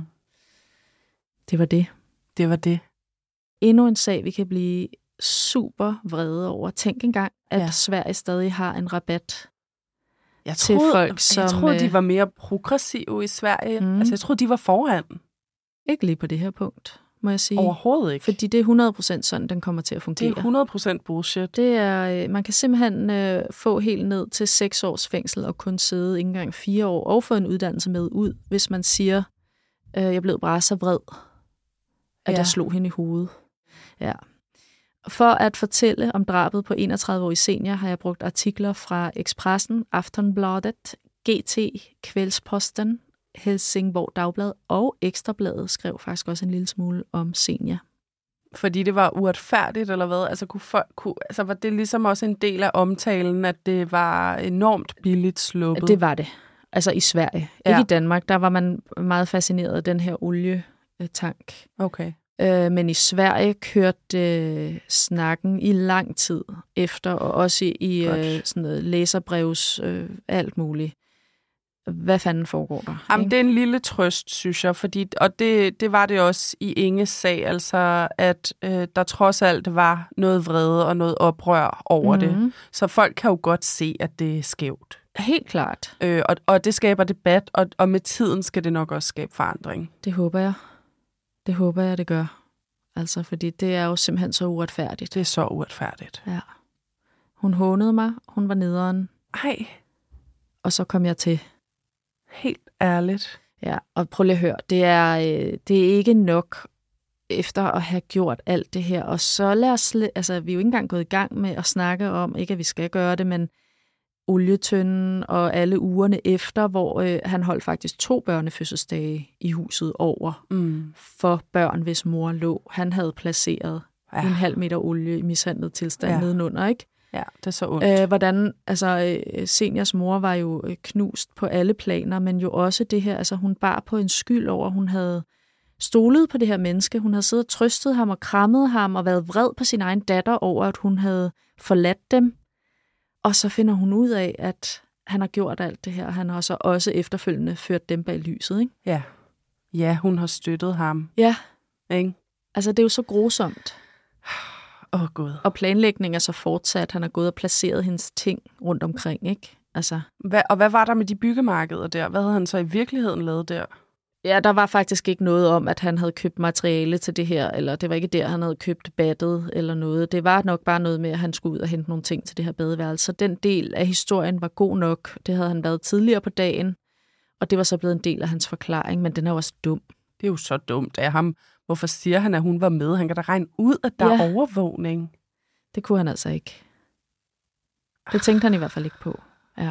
S2: Det var det.
S1: Det var det.
S2: Endnu en sag, vi kan blive super vrede over. Tænk engang, at ja. Sverige stadig har en rabat.
S1: Jeg
S2: til
S1: troede,
S2: folk, som...
S1: Jeg troede, de var mere progressive i Sverige. Mm. Altså, jeg troede, de var foran.
S2: Ikke lige på det her punkt, må jeg sige.
S1: Overhovedet ikke.
S2: Fordi det er hundrede procent sådan, den kommer til at fungere.
S1: Det er hundrede procent bullshit.
S2: Det er, man kan simpelthen øh, få helt ned til seks års fængsel og kun sidde ikke engang fire år og få en uddannelse med ud, hvis man siger, øh, jeg blev bare så vred, at ja. jeg slog hende i hovedet. Ja. For at fortælle om drabet på enogtredive-årige senior, har jeg brugt artikler fra Expressen, Aftonbladet, G T, Kvällsposten, Helsingborg Dagblad og Ekstrabladet skrev faktisk også en lille smule om senior.
S1: Fordi det var uretfærdigt, eller hvad? Altså, kunne folk, kunne, altså var det ligesom også en del af omtalen, at det var enormt billigt sluppet?
S2: Det var det. Altså i Sverige. Ja. Ikke i Danmark. Der var man meget fascineret af den her olietank.
S1: Okay.
S2: Øh, men i Sverige kørte øh, snakken i lang tid efter, og også i, i øh, sådan noget læserbrevs, øh, alt muligt. Hvad fanden foregår der?
S1: Jamen, det er en lille trøst, synes jeg, fordi, og det, det var det også i Inges sag, altså at øh, der trods alt var noget vrede og noget oprør over mm-hmm. det. Så folk kan jo godt se, at det er skævt.
S2: Helt klart.
S1: Øh, og, og det skaber debat, og, og med tiden skal det nok også skabe forandring.
S2: Det håber jeg. Det håber jeg, det gør. Altså, fordi det er jo simpelthen så uretfærdigt.
S1: Det er så uretfærdigt.
S2: Ja. Hun hånede mig, hun var nederen.
S1: Ej.
S2: Og så kom jeg til.
S1: Helt ærligt.
S2: Ja, og prøv lige at høre, det er, øh, det er ikke nok efter at have gjort alt det her. Og så lad os, altså vi er jo ikke engang gået i gang med at snakke om, ikke at vi skal gøre det, men olietønden og alle ugerne efter, hvor øh, han holdt faktisk to børnefødselsdage i huset over
S1: mm.
S2: for børn, hvis mor lå. Han havde placeret ja. en halv meter olie i mishandlet tilstand ja. nedenunder, ikke?
S1: Ja, det er så ondt.
S2: Æh, hvordan, altså, øh, Seniors mor var jo øh, knust på alle planer, men jo også det her, altså hun bar på en skyld over, hun havde stolet på det her menneske, hun havde siddet og trøstet ham og krammet ham og været vred på sin egen datter over, at hun havde forladt dem. Og så finder hun ud af, at han har gjort alt det her, og han har så også efterfølgende ført dem bag lyset, ikke?
S1: Ja. Ja, hun har støttet ham.
S2: Ja.
S1: Ikke?
S2: Altså, det er jo så grusomt.
S1: Åh, oh, Gud.
S2: Og planlægningen er så fortsat. Han har gået og placeret hendes ting rundt omkring, ikke? Altså.
S1: Hvad, og hvad var der med de byggemarkeder der? Hvad havde han så i virkeligheden lavet der?
S2: Ja, der var faktisk ikke noget om, at han havde købt materiale til det her, eller det var ikke der, han havde købt battet eller noget. Det var nok bare noget med, at han skulle ud og hente nogle ting til det her badeværelse. Så den del af historien var god nok. Det havde han været tidligere på dagen, og det var så blevet en del af hans forklaring, men den er jo også dum.
S1: Det er jo så dumt af ham. Hvorfor siger han, at hun var med? Han kan da regne ud, at der ja. er overvågning.
S2: Det kunne han altså ikke. Det tænkte han i hvert fald ikke på. Ja.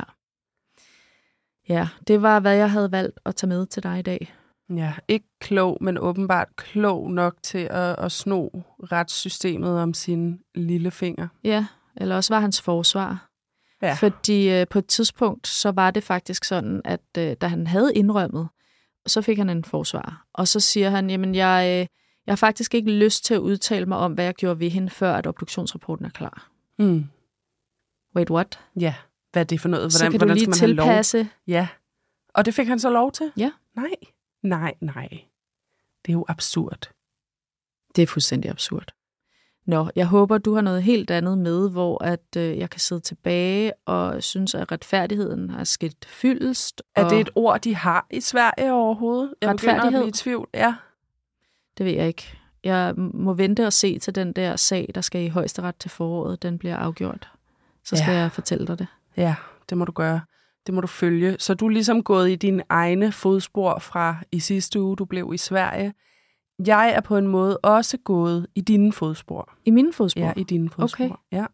S2: Ja, det var, hvad jeg havde valgt at tage med til dig i dag.
S1: Ja, ikke klog, men åbenbart klog nok til at, at sno retssystemet om sin lille finger.
S2: Ja, eller også var hans forsvar.
S1: Ja.
S2: Fordi øh, på et tidspunkt, så var det faktisk sådan, at øh, da han havde indrømmet, så fik han en forsvar. Og så siger han, jamen jeg, øh, jeg har faktisk ikke lyst til at udtale mig om, hvad jeg gjorde ved hende, før at obduktionsrapporten er klar.
S1: Mm.
S2: Wait, what?
S1: Ja, hvad er det for noget? Hvordan,
S2: så kan
S1: hvordan
S2: du lige
S1: skal man
S2: tilpasse.
S1: Have lov? Ja, og det fik han så lov til?
S2: Ja.
S1: Nej, nej, nej. Det er jo absurd.
S2: Det er fuldstændig absurd. Nå, jeg håber, du har noget helt andet med, hvor at øh, jeg kan sidde tilbage og synes, at retfærdigheden har sket fyldest.
S1: Er det et ord, de har i Sverige overhovedet? Jeg begynder at blive i tvivl. Ja.
S2: Det ved jeg ikke. Jeg må vente og se til den der sag, der skal i højesteret til foråret. Den bliver afgjort. Så skal ja. jeg fortælle dig det.
S1: Ja, det må du gøre. Det må du følge. Så du er ligesom gået i dine egne fodspor fra i sidste uge, du blev i Sverige. Jeg er på en måde også gået i dine fodspor.
S2: I mine fodspor?
S1: Ja, i dine fodspor.
S2: Okay.
S1: Ja.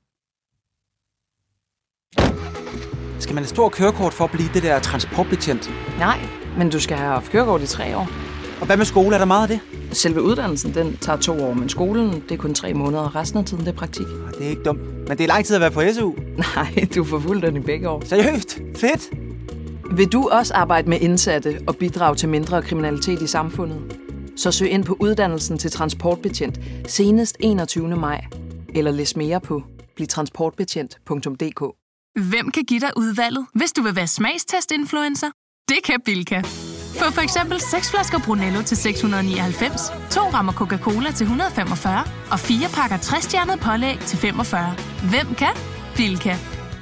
S3: Skal man have stor kørekort for at blive det der transportbetjent?
S4: Nej, men du skal have haft kørekort i tre år.
S3: Og hvad med skole? Er der meget af det?
S4: Selve uddannelsen, den tager to år, men skolen, det er kun tre måneder, og resten af tiden, det er praktik.
S3: Det er ikke dumt. Men det er lang tid at være på S U.
S4: Nej, du får fuldt den i begge år.
S3: Seriøst? Fedt!
S4: Vil du også arbejde med indsatte og bidrage til mindre kriminalitet i samfundet? Så søg ind på uddannelsen til transportbetjent senest enogtyvende maj. Eller læs mere på bliv transportbetjent punktum d k.
S5: Hvem kan give dig udvalget, hvis du vil være smagstest-influencer? Det kan Bilka. Få for eksempel seks flasker Brunello til seks hundrede nioghalvfems, to rammer Coca-Cola til et hundrede femogfyrre og fire pakker tres-stjernet pålæg til femogfyrre. Hvem kan? Bilka.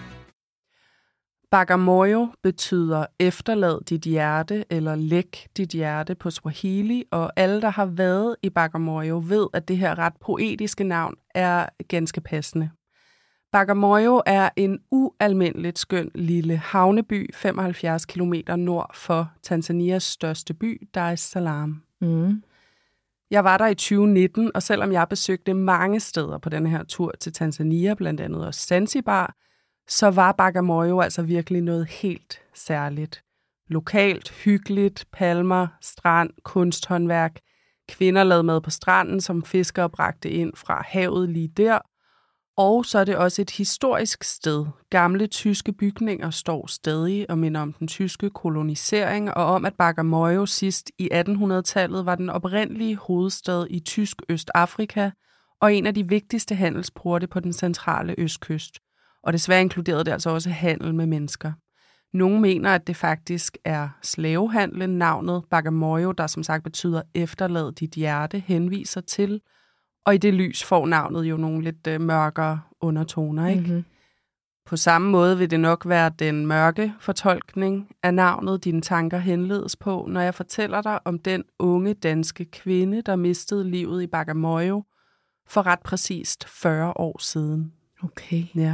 S1: Bagamoyo betyder efterlad dit hjerte eller læg dit hjerte på Swahili, og alle, der har været i Bagamoyo, ved, at det her ret poetiske navn er ganske passende. Bagamoyo er en ualmindeligt skøn lille havneby, femoghalvfjerds kilometer nord for Tanzanias største by, Dar es Salaam.
S2: Mm.
S1: Jeg var der i tyve nitten, og selvom jeg besøgte mange steder på denne her tur til Tanzania, blandt andet også Zanzibar, så var Bagamoyo altså virkelig noget helt særligt. Lokalt, hyggeligt, palmer, strand, kunsthåndværk, kvinder lavede mad på stranden, som fiskere bragte ind fra havet lige der. Og så er det også et historisk sted. Gamle tyske bygninger står stadig og minder om den tyske kolonisering, og om at Bagamoyo sidst i attenhundredetallet var den oprindelige hovedstad i tysk Østafrika og en af de vigtigste handelsporte på den centrale østkyst. Og desværre inkluderede det altså også handel med mennesker. Nogle mener, at det faktisk er slavehandlen, navnet Bagamoyo, der som sagt betyder efterlad dit hjerte, henviser til. Og i det lys får navnet jo nogle lidt øh, mørkere undertoner, ikke?
S2: Mm-hmm.
S1: På samme måde vil det nok være den mørke fortolkning af navnet, dine tanker henledes på, når jeg fortæller dig om den unge danske kvinde, der mistede livet i Bagamoyo for ret præcist fyrre år siden.
S2: Okay.
S1: Ja.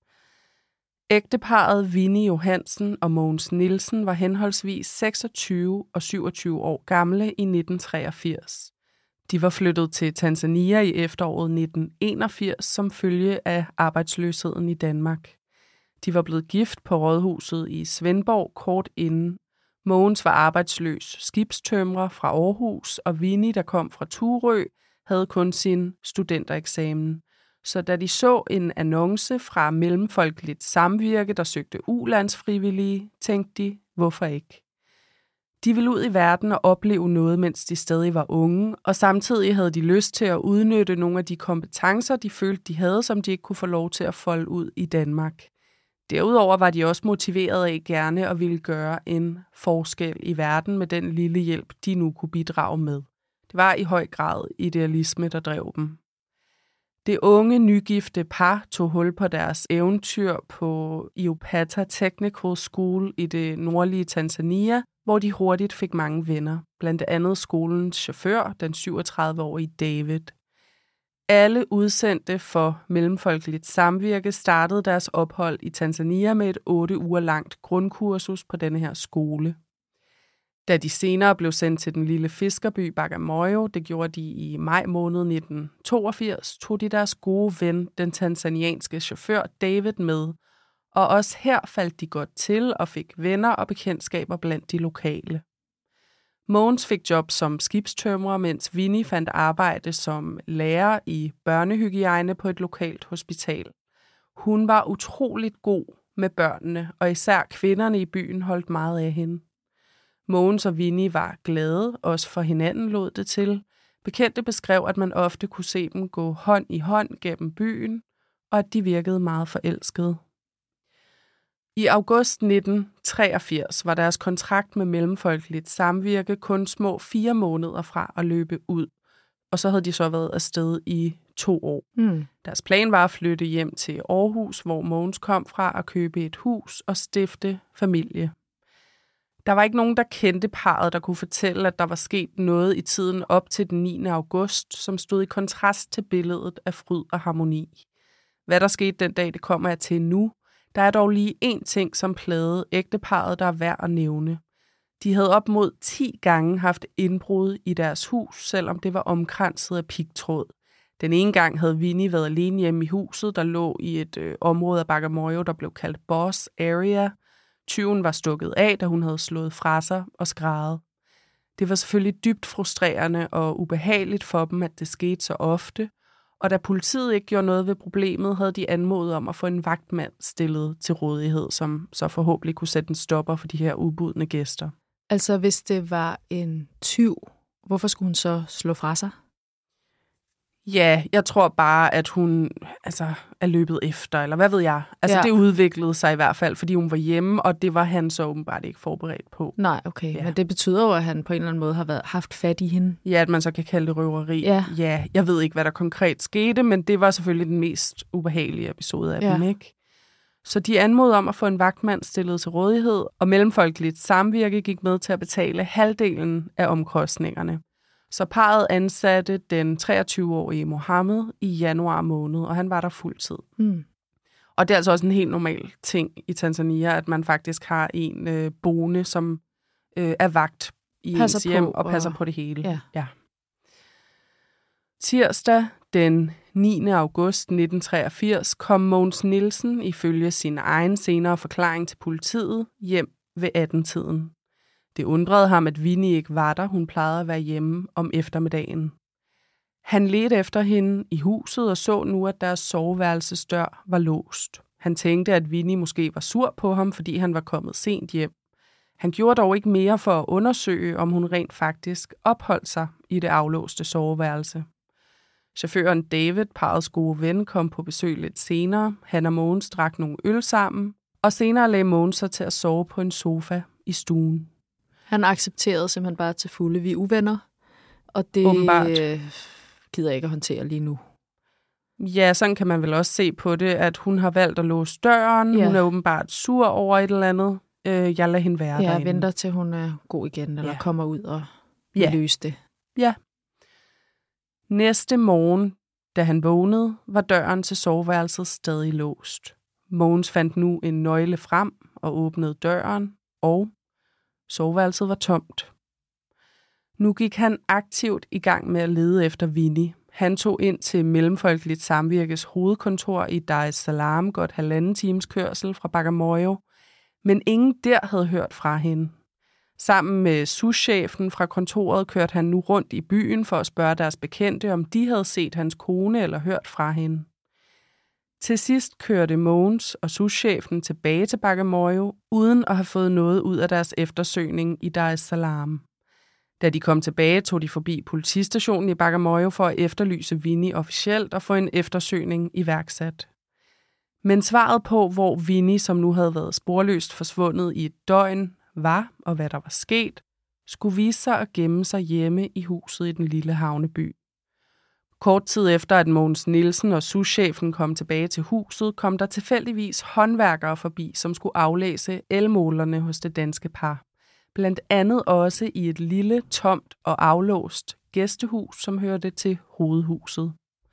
S1: Ægteparret Winnie Johansen og Mogens Nielsen var henholdsvis seksogtyve og syvogtyve år gamle i nitten treogfirs. De var flyttet til Tanzania i efteråret nitten enogfirs som følge af arbejdsløsheden i Danmark. De var blevet gift på rådhuset i Svendborg kort inden. Mogens var arbejdsløs skibstømrer fra Aarhus, og Winnie, der kom fra Turø, havde kun sin studentereksamen. Så da de så en annonce fra Mellemfolkeligt Samvirke, der søgte ulandsfrivillige, tænkte de, hvorfor ikke? De ville ud i verden og opleve noget, mens de stadig var unge, og samtidig havde de lyst til at udnytte nogle af de kompetencer, de følte, de havde, som de ikke kunne få lov til at folde ud i Danmark. Derudover var de også motiveret af gerne at ville gøre en forskel i verden med den lille hjælp, de nu kunne bidrage med. Det var i høj grad idealisme, der drev dem. Det unge, nygifte par tog hul på deres eventyr på Iupata Technical School i det nordlige Tanzania, hvor de hurtigt fik mange venner, blandt andet skolens chauffør, den syvogtredive-årige David. Alle udsendte for Mellemfolkeligt Samvirke startede deres ophold i Tanzania med et otte uger langt grundkursus på denne her skole. Da de senere blev sendt til den lille fiskerby Bagamoyo, det gjorde de i maj måned nitten toogfirs, tog de deres gode ven, den tanzanianske chauffør David, med. Og også her faldt de godt til og fik venner og bekendtskaber blandt de lokale. Mogens fik job som skibstømrer, mens Winnie fandt arbejde som lærer i børnehygiejne på et lokalt hospital. Hun var utroligt god med børnene, og især kvinderne i byen holdt meget af hende. Mogens og Winnie var glade, også for hinanden lod det til. Bekendte beskrev, at man ofte kunne se dem gå hånd i hånd gennem byen, og at de virkede meget forelskede. I august nitten treogfirs var deres kontrakt med Mellemfolkeligt Samvirke kun små fire måneder fra at løbe ud, og så havde de så været afsted i to år. Mm. Deres plan var at flytte hjem til Aarhus, hvor Mogens kom fra, at købe et hus og stifte familie. Der var ikke nogen, der kendte parret, der kunne fortælle, at der var sket noget i tiden op til den niende august, som stod i kontrast til billedet af fryd og harmoni. Hvad der skete den dag, det kommer jeg til nu. Der er dog lige én ting, som plagede ægteparret, der er værd at nævne. De havde op mod ti gange haft indbrud i deres hus, selvom det var omkranset af pigtråd. Den ene gang havde Winnie været alene hjemme i huset, der lå i et øh, område af Bagamoyo, der blev kaldt Boss Area. Tyven var stukket af, da hun havde slået fra sig og skrædet. Det var selvfølgelig dybt frustrerende og ubehageligt for dem, at det skete så ofte, og da politiet ikke gjorde noget ved problemet, havde de anmodet om at få en vagtmand stillet til rådighed, som så forhåbentlig kunne sætte en stopper for de her ubudne gæster.
S2: Altså, hvis det var en tyv, hvorfor skulle hun så slå fra sig?
S1: Ja, jeg tror bare, at hun altså, er løbet efter, eller hvad ved jeg. Altså,
S2: ja.
S1: Det udviklede sig i hvert fald, fordi hun var hjemme, og det var han så åbenbart ikke forberedt på.
S2: Nej, okay. Ja. Men det betyder jo, at han på en eller anden måde har været, haft fat i hende.
S1: Ja, at man så kan kalde det røveri.
S2: Ja.
S1: ja. Jeg ved ikke, hvad der konkret skete, men det var selvfølgelig den mest ubehagelige episode af ja. dem, ikke? Så de anmodede om at få en vagtmand stillet til rådighed, og Mellemfolkeligt Samvirke gik med til at betale halvdelen af omkostningerne. Så parret ansatte den treogtyve-årige Mohammed i januar måned, og han var der fuld tid. Mm. Og det er altså også en helt normal ting i Tanzania, at man faktisk har en øh, boende, som øh, er vagt i
S2: passer
S1: ens hjem
S2: på,
S1: og passer
S2: og...
S1: på det hele.
S2: Ja.
S1: Ja. Tirsdag den niende august nitten treogfirs kom Mogens Nielsen ifølge sin egen senere forklaring til politiet hjem ved atten-tiden. Det undrede ham, at Winnie ikke var der. Hun plejede at være hjemme om eftermiddagen. Han ledte efter hende i huset og så nu, at deres soveværelsesdør var låst. Han tænkte, at Winnie måske var sur på ham, fordi han var kommet sent hjem. Han gjorde dog ikke mere for at undersøge, om hun rent faktisk opholdt sig i det aflåste soveværelse. Chaufføren David, parrets gode ven, kom på besøg lidt senere. Han og Mogens drak nogle øl sammen, og senere lagde Mogens sig til at sove på en sofa i stuen.
S2: Han accepterede simpelthen bare til fulde. Vi er uvenner, og det
S1: Åbenbart.
S2: øh, gider jeg ikke at håndtere lige nu.
S1: Ja, sådan kan man vel også se på det, at hun har valgt at låse døren.
S2: Ja.
S1: Hun er åbenbart sur over et eller andet. Øh, jeg lader hende være
S2: Ja, jeg
S1: derinde.
S2: venter til hun er god igen, eller
S1: Ja.
S2: kommer ud og
S1: Ja.
S2: løser det.
S1: Ja. Næste morgen, da han vågnede, var døren til soveværelset stadig låst. Mogens fandt nu en nøgle frem og åbnede døren, og soveværelset var tomt. Nu gik han aktivt i gang med at lede efter Winnie. Han tog ind til Mellemfolkeligt Samvirkes hovedkontor i Dar es Salaam, godt halvanden times kørsel fra Bagamoyo, men ingen der havde hørt fra hende. Sammen med souschefen fra kontoret kørte han nu rundt i byen for at spørge deres bekendte, om de havde set hans kone eller hørt fra hende. Til sidst kørte Mogens og souschefen tilbage til Bagamoyo, uden at have fået noget ud af deres eftersøgning i Dar es Salaam. Da de kom tilbage, tog de forbi politistationen i Bagamoyo for at efterlyse Winnie officielt og få en eftersøgning iværksat. Men svaret på, hvor Winnie, som nu havde været sporløst forsvundet i et døgn, var og hvad der var sket, skulle vise sig at gemme sig hjemme i huset i den lille havneby. Kort tid efter, at Mogens Nielsen og souschefen kom tilbage til huset, kom der tilfældigvis håndværkere forbi, som skulle aflæse elmålerne hos det danske par. Blandt andet også i et lille, tomt og aflåst gæstehus, som hørte til hovedhuset.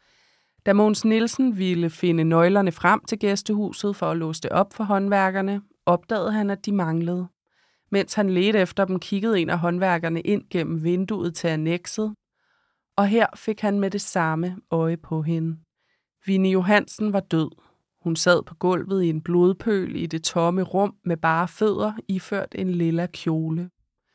S1: Da Mogens Nielsen ville finde nøglerne frem til gæstehuset for at låse det op for håndværkerne, opdagede han, at de manglede. Mens han ledte efter dem, kiggede en af håndværkerne ind gennem vinduet til annekset, og her fik han med det samme øje på hende. Winnie Johansen var død. Hun sad på gulvet i en blodpøl i det tomme rum med bare fødder, iført en lilla kjole.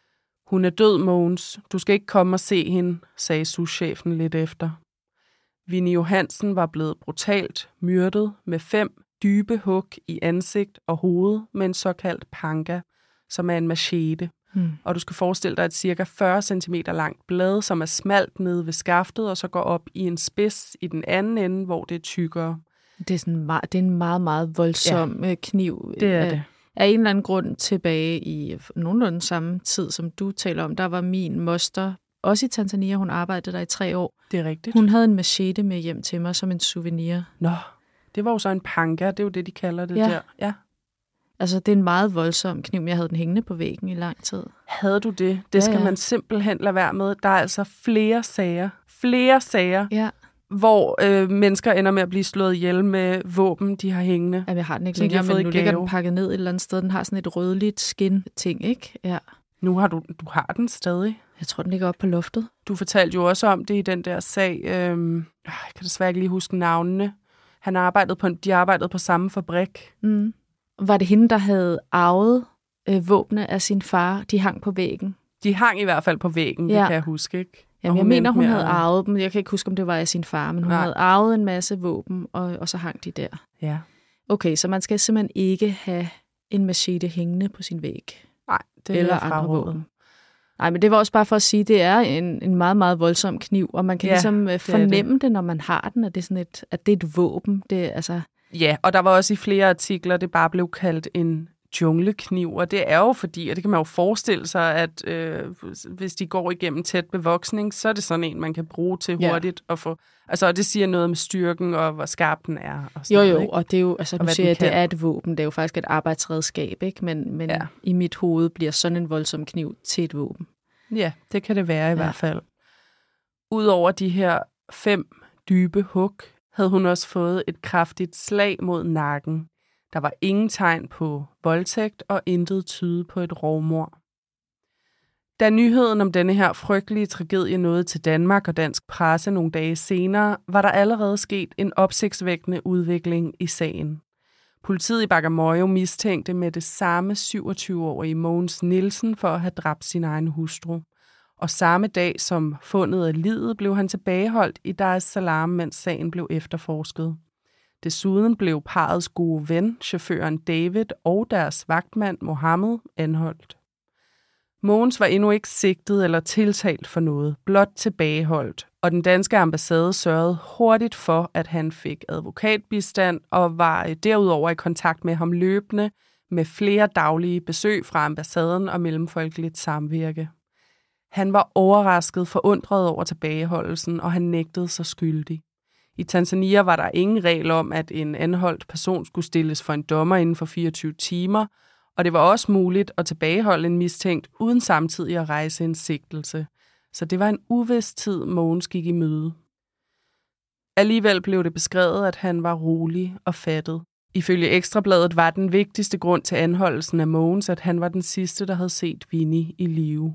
S1: Hun er død, Mogens. Du skal ikke komme og se hende, sagde souschefen lidt efter. Winnie Johansen var blevet brutalt myrdet med fem dybe hug i ansigt og hoved med en såkaldt panga, som er en machete. Hmm. Og du skal forestille dig et cirka fyrre centimeter langt blad, som er smalt nede ved skaftet, og så går op i en spids i den anden ende, hvor det er tykkere.
S2: Det er, sådan meget, det er en meget, meget voldsom ja, kniv.
S1: Det er
S2: af,
S1: det.
S2: Af en eller anden grund tilbage i nogenlunde samme tid, som du taler om, der var min moster også i Tanzania. Hun arbejdede der i tre år.
S1: Det er rigtigt.
S2: Hun havde en machete med hjem til mig som en souvenir.
S1: Nå, det var jo så en panga. Det er jo det, de kalder det
S2: ja.
S1: der. Ja.
S2: Altså, det er en meget voldsom kniv. Jeg havde den hængende på væggen i lang tid.
S1: Havde du det? Det skal
S2: ja, ja.
S1: man simpelthen lade være med. Der er altså flere sager. Flere sager.
S2: Ja.
S1: Hvor øh, mennesker ender med at blive slået ihjel med våben, de har hængende.
S2: Ja, jeg har den ikke
S1: længere,
S2: længere,
S1: de men
S2: nu ligger den pakket ned et eller andet sted. Den har sådan et rødligt skin-ting, ikke? Ja.
S1: Nu har du, du har den stadig.
S2: Jeg tror, den ligger oppe på loftet.
S1: Du fortalte jo også om det i den der sag. Øhm, jeg kan desværre ikke lige huske navnene. Han arbejdede på, de arbejdede på samme fabrik.
S2: Mm. Var det hende, der havde arvet øh, våbne af sin far? De hang på væggen.
S1: De hang i hvert fald på væggen, ja. Det kan jeg huske, ikke?
S2: Jamen, jeg mener, hun havde arvet dem. Jeg kan ikke huske, om det var af sin far, men hun Nej. havde arvet en masse våben, og, og så hang de der.
S1: Ja.
S2: Okay, så man skal simpelthen ikke have en machete hængende på sin væg.
S1: Nej, det
S2: eller andre våben. Nej, men det var også bare for at sige, at det er en, en meget, meget voldsom kniv, og man kan ja, ligesom det fornemme det. det, når man har den, at det er, sådan et, at det er et våben. Det, altså...
S1: Ja, og der var også i flere artikler, det bare blev kaldt en junglekniv, og det er jo fordi, og det kan man jo forestille sig, at øh, hvis de går igennem tæt bevoksning, så er det sådan en, man kan bruge til hurtigt ja. at få, altså det siger noget med styrken og hvor skarp den er. Og sådan
S2: jo jo,
S1: noget,
S2: og det er jo, altså du siger, at det er et våben, det er jo faktisk et arbejdsredskab, ikke? Men, men ja. i mit hoved bliver sådan en voldsom kniv til et våben.
S1: Ja, det kan det være i ja. hvert fald. Udover de her fem dybe hug, havde hun også fået et kraftigt slag mod nakken. Der var ingen tegn på voldtægt og intet tyde på et rovmord. Da nyheden om denne her frygtelige tragedie nåede til Danmark og dansk presse nogle dage senere, var der allerede sket en opsigtsvækkende udvikling i sagen. Politiet i Bagamoyo mistænkte med det samme syvogtyve-årige Mogens Nielsen for at have dræbt sin egen hustru. Og samme dag som fundet af liget blev han tilbageholdt i Dar es Salaam, mens sagen blev efterforsket. Desuden blev parrets gode ven, chaufføren David og deres vagtmand Mohammed anholdt. Mogens var endnu ikke sigtet eller tiltalt for noget, blot tilbageholdt, og den danske ambassade sørgede hurtigt for, at han fik advokatbistand og var derudover i kontakt med ham løbende med flere daglige besøg fra ambassaden og Mellemfolkeligt Samvirke. Han var overrasket forundret over tilbageholdelsen, og han nægtede sig skyldig. I Tanzania var der ingen regel om, at en anholdt person skulle stilles for en dommer inden for fireogtyve timer, og det var også muligt at tilbageholde en mistænkt uden samtidig at rejse en sigtelse. Så det var en uvis tid, Mogens gik i møde. Alligevel blev det beskrevet, at han var rolig og fattet. Ifølge Ekstrabladet var den vigtigste grund til anholdelsen af Mogens, at han var den sidste, der havde set Winnie i live.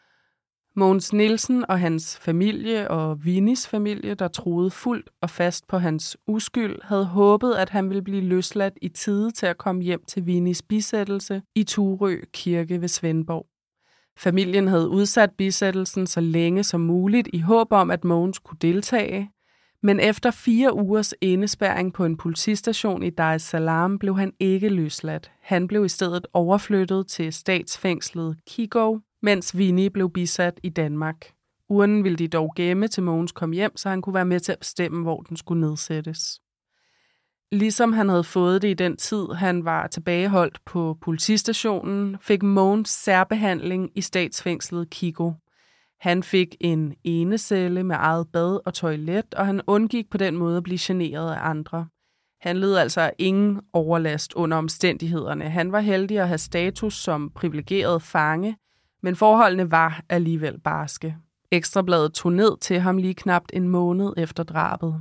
S1: Mogens Nielsen og hans familie og Winnies familie, der troede fuldt og fast på hans uskyld, havde håbet, at han ville blive løsladt i tide til at komme hjem til Winnies bisættelse i Turø Kirke ved Svendborg. Familien havde udsat bisættelsen så længe som muligt i håb om, at Mogens kunne deltage, men efter fire ugers indespærring på en politistation i Dar es Salaam blev han ikke løsladt. Han blev i stedet overflyttet til statsfængslet Kigov, mens Winnie blev bisat i Danmark. Urnen ville de dog gemme til Mogens kom hjem, så han kunne være med til at bestemme, hvor den skulle nedsættes. Ligesom han havde fået det i den tid, han var tilbageholdt på politistationen, fik Mogens særbehandling i statsfængslet Kigov. Han fik en enecelle med eget bad og toilet, og han undgik på den måde at blive generet af andre. Han led altså ingen overlast under omstændighederne. Han var heldig at have status som privilegeret fange, men forholdene var alligevel barske. Ekstrabladet tog ned til ham lige knapt en måned efter drabet.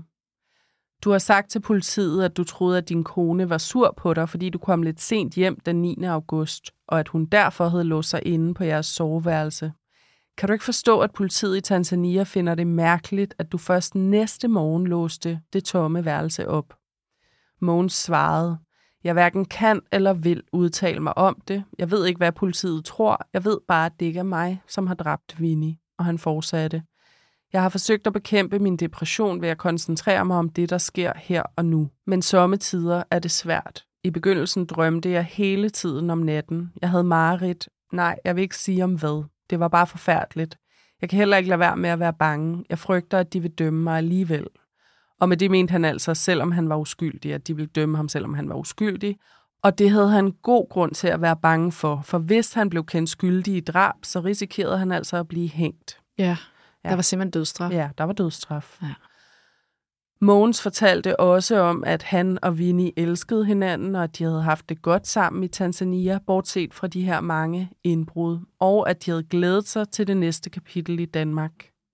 S1: Du har sagt til politiet, at du troede, at din kone var sur på dig, fordi du kom lidt sent hjem den niende august, og at hun derfor havde låst sig inde på jeres soveværelse. Kan du ikke forstå, at politiet i Tanzania finder det mærkeligt, at du først næste morgen låste det tomme værelse op? Mogens svarede, jeg hverken kan eller vil udtale mig om det. Jeg ved ikke, hvad politiet tror. Jeg ved bare, at det ikke er mig, som har dræbt Winnie. Og han fortsatte. Jeg har forsøgt at bekæmpe min depression ved at koncentrere mig om det, der sker her og nu. Men sommetider er det svært. I begyndelsen drømte jeg hele tiden om natten. Jeg havde mareridt. Nej, jeg vil ikke sige om hvad. Det var bare forfærdeligt. Jeg kan heller ikke lade være med at være bange. Jeg frygter, at de vil dømme mig alligevel. Og med det mente han altså, selvom han var uskyldig, at de ville dømme ham, selvom han var uskyldig. Og det havde han god grund til at være bange for, for hvis han blev kendt skyldig i drab, så risikerede han altså at blive hængt.
S2: Ja, der ja. var simpelthen dødsstraf.
S1: Ja, der var dødsstraf.
S2: Ja.
S1: Mogens fortalte også om, at han og Winnie elskede hinanden, og at de havde haft det godt sammen i Tanzania, bortset fra de her mange indbrud, og at de havde glædet sig til det næste kapitel i Danmark.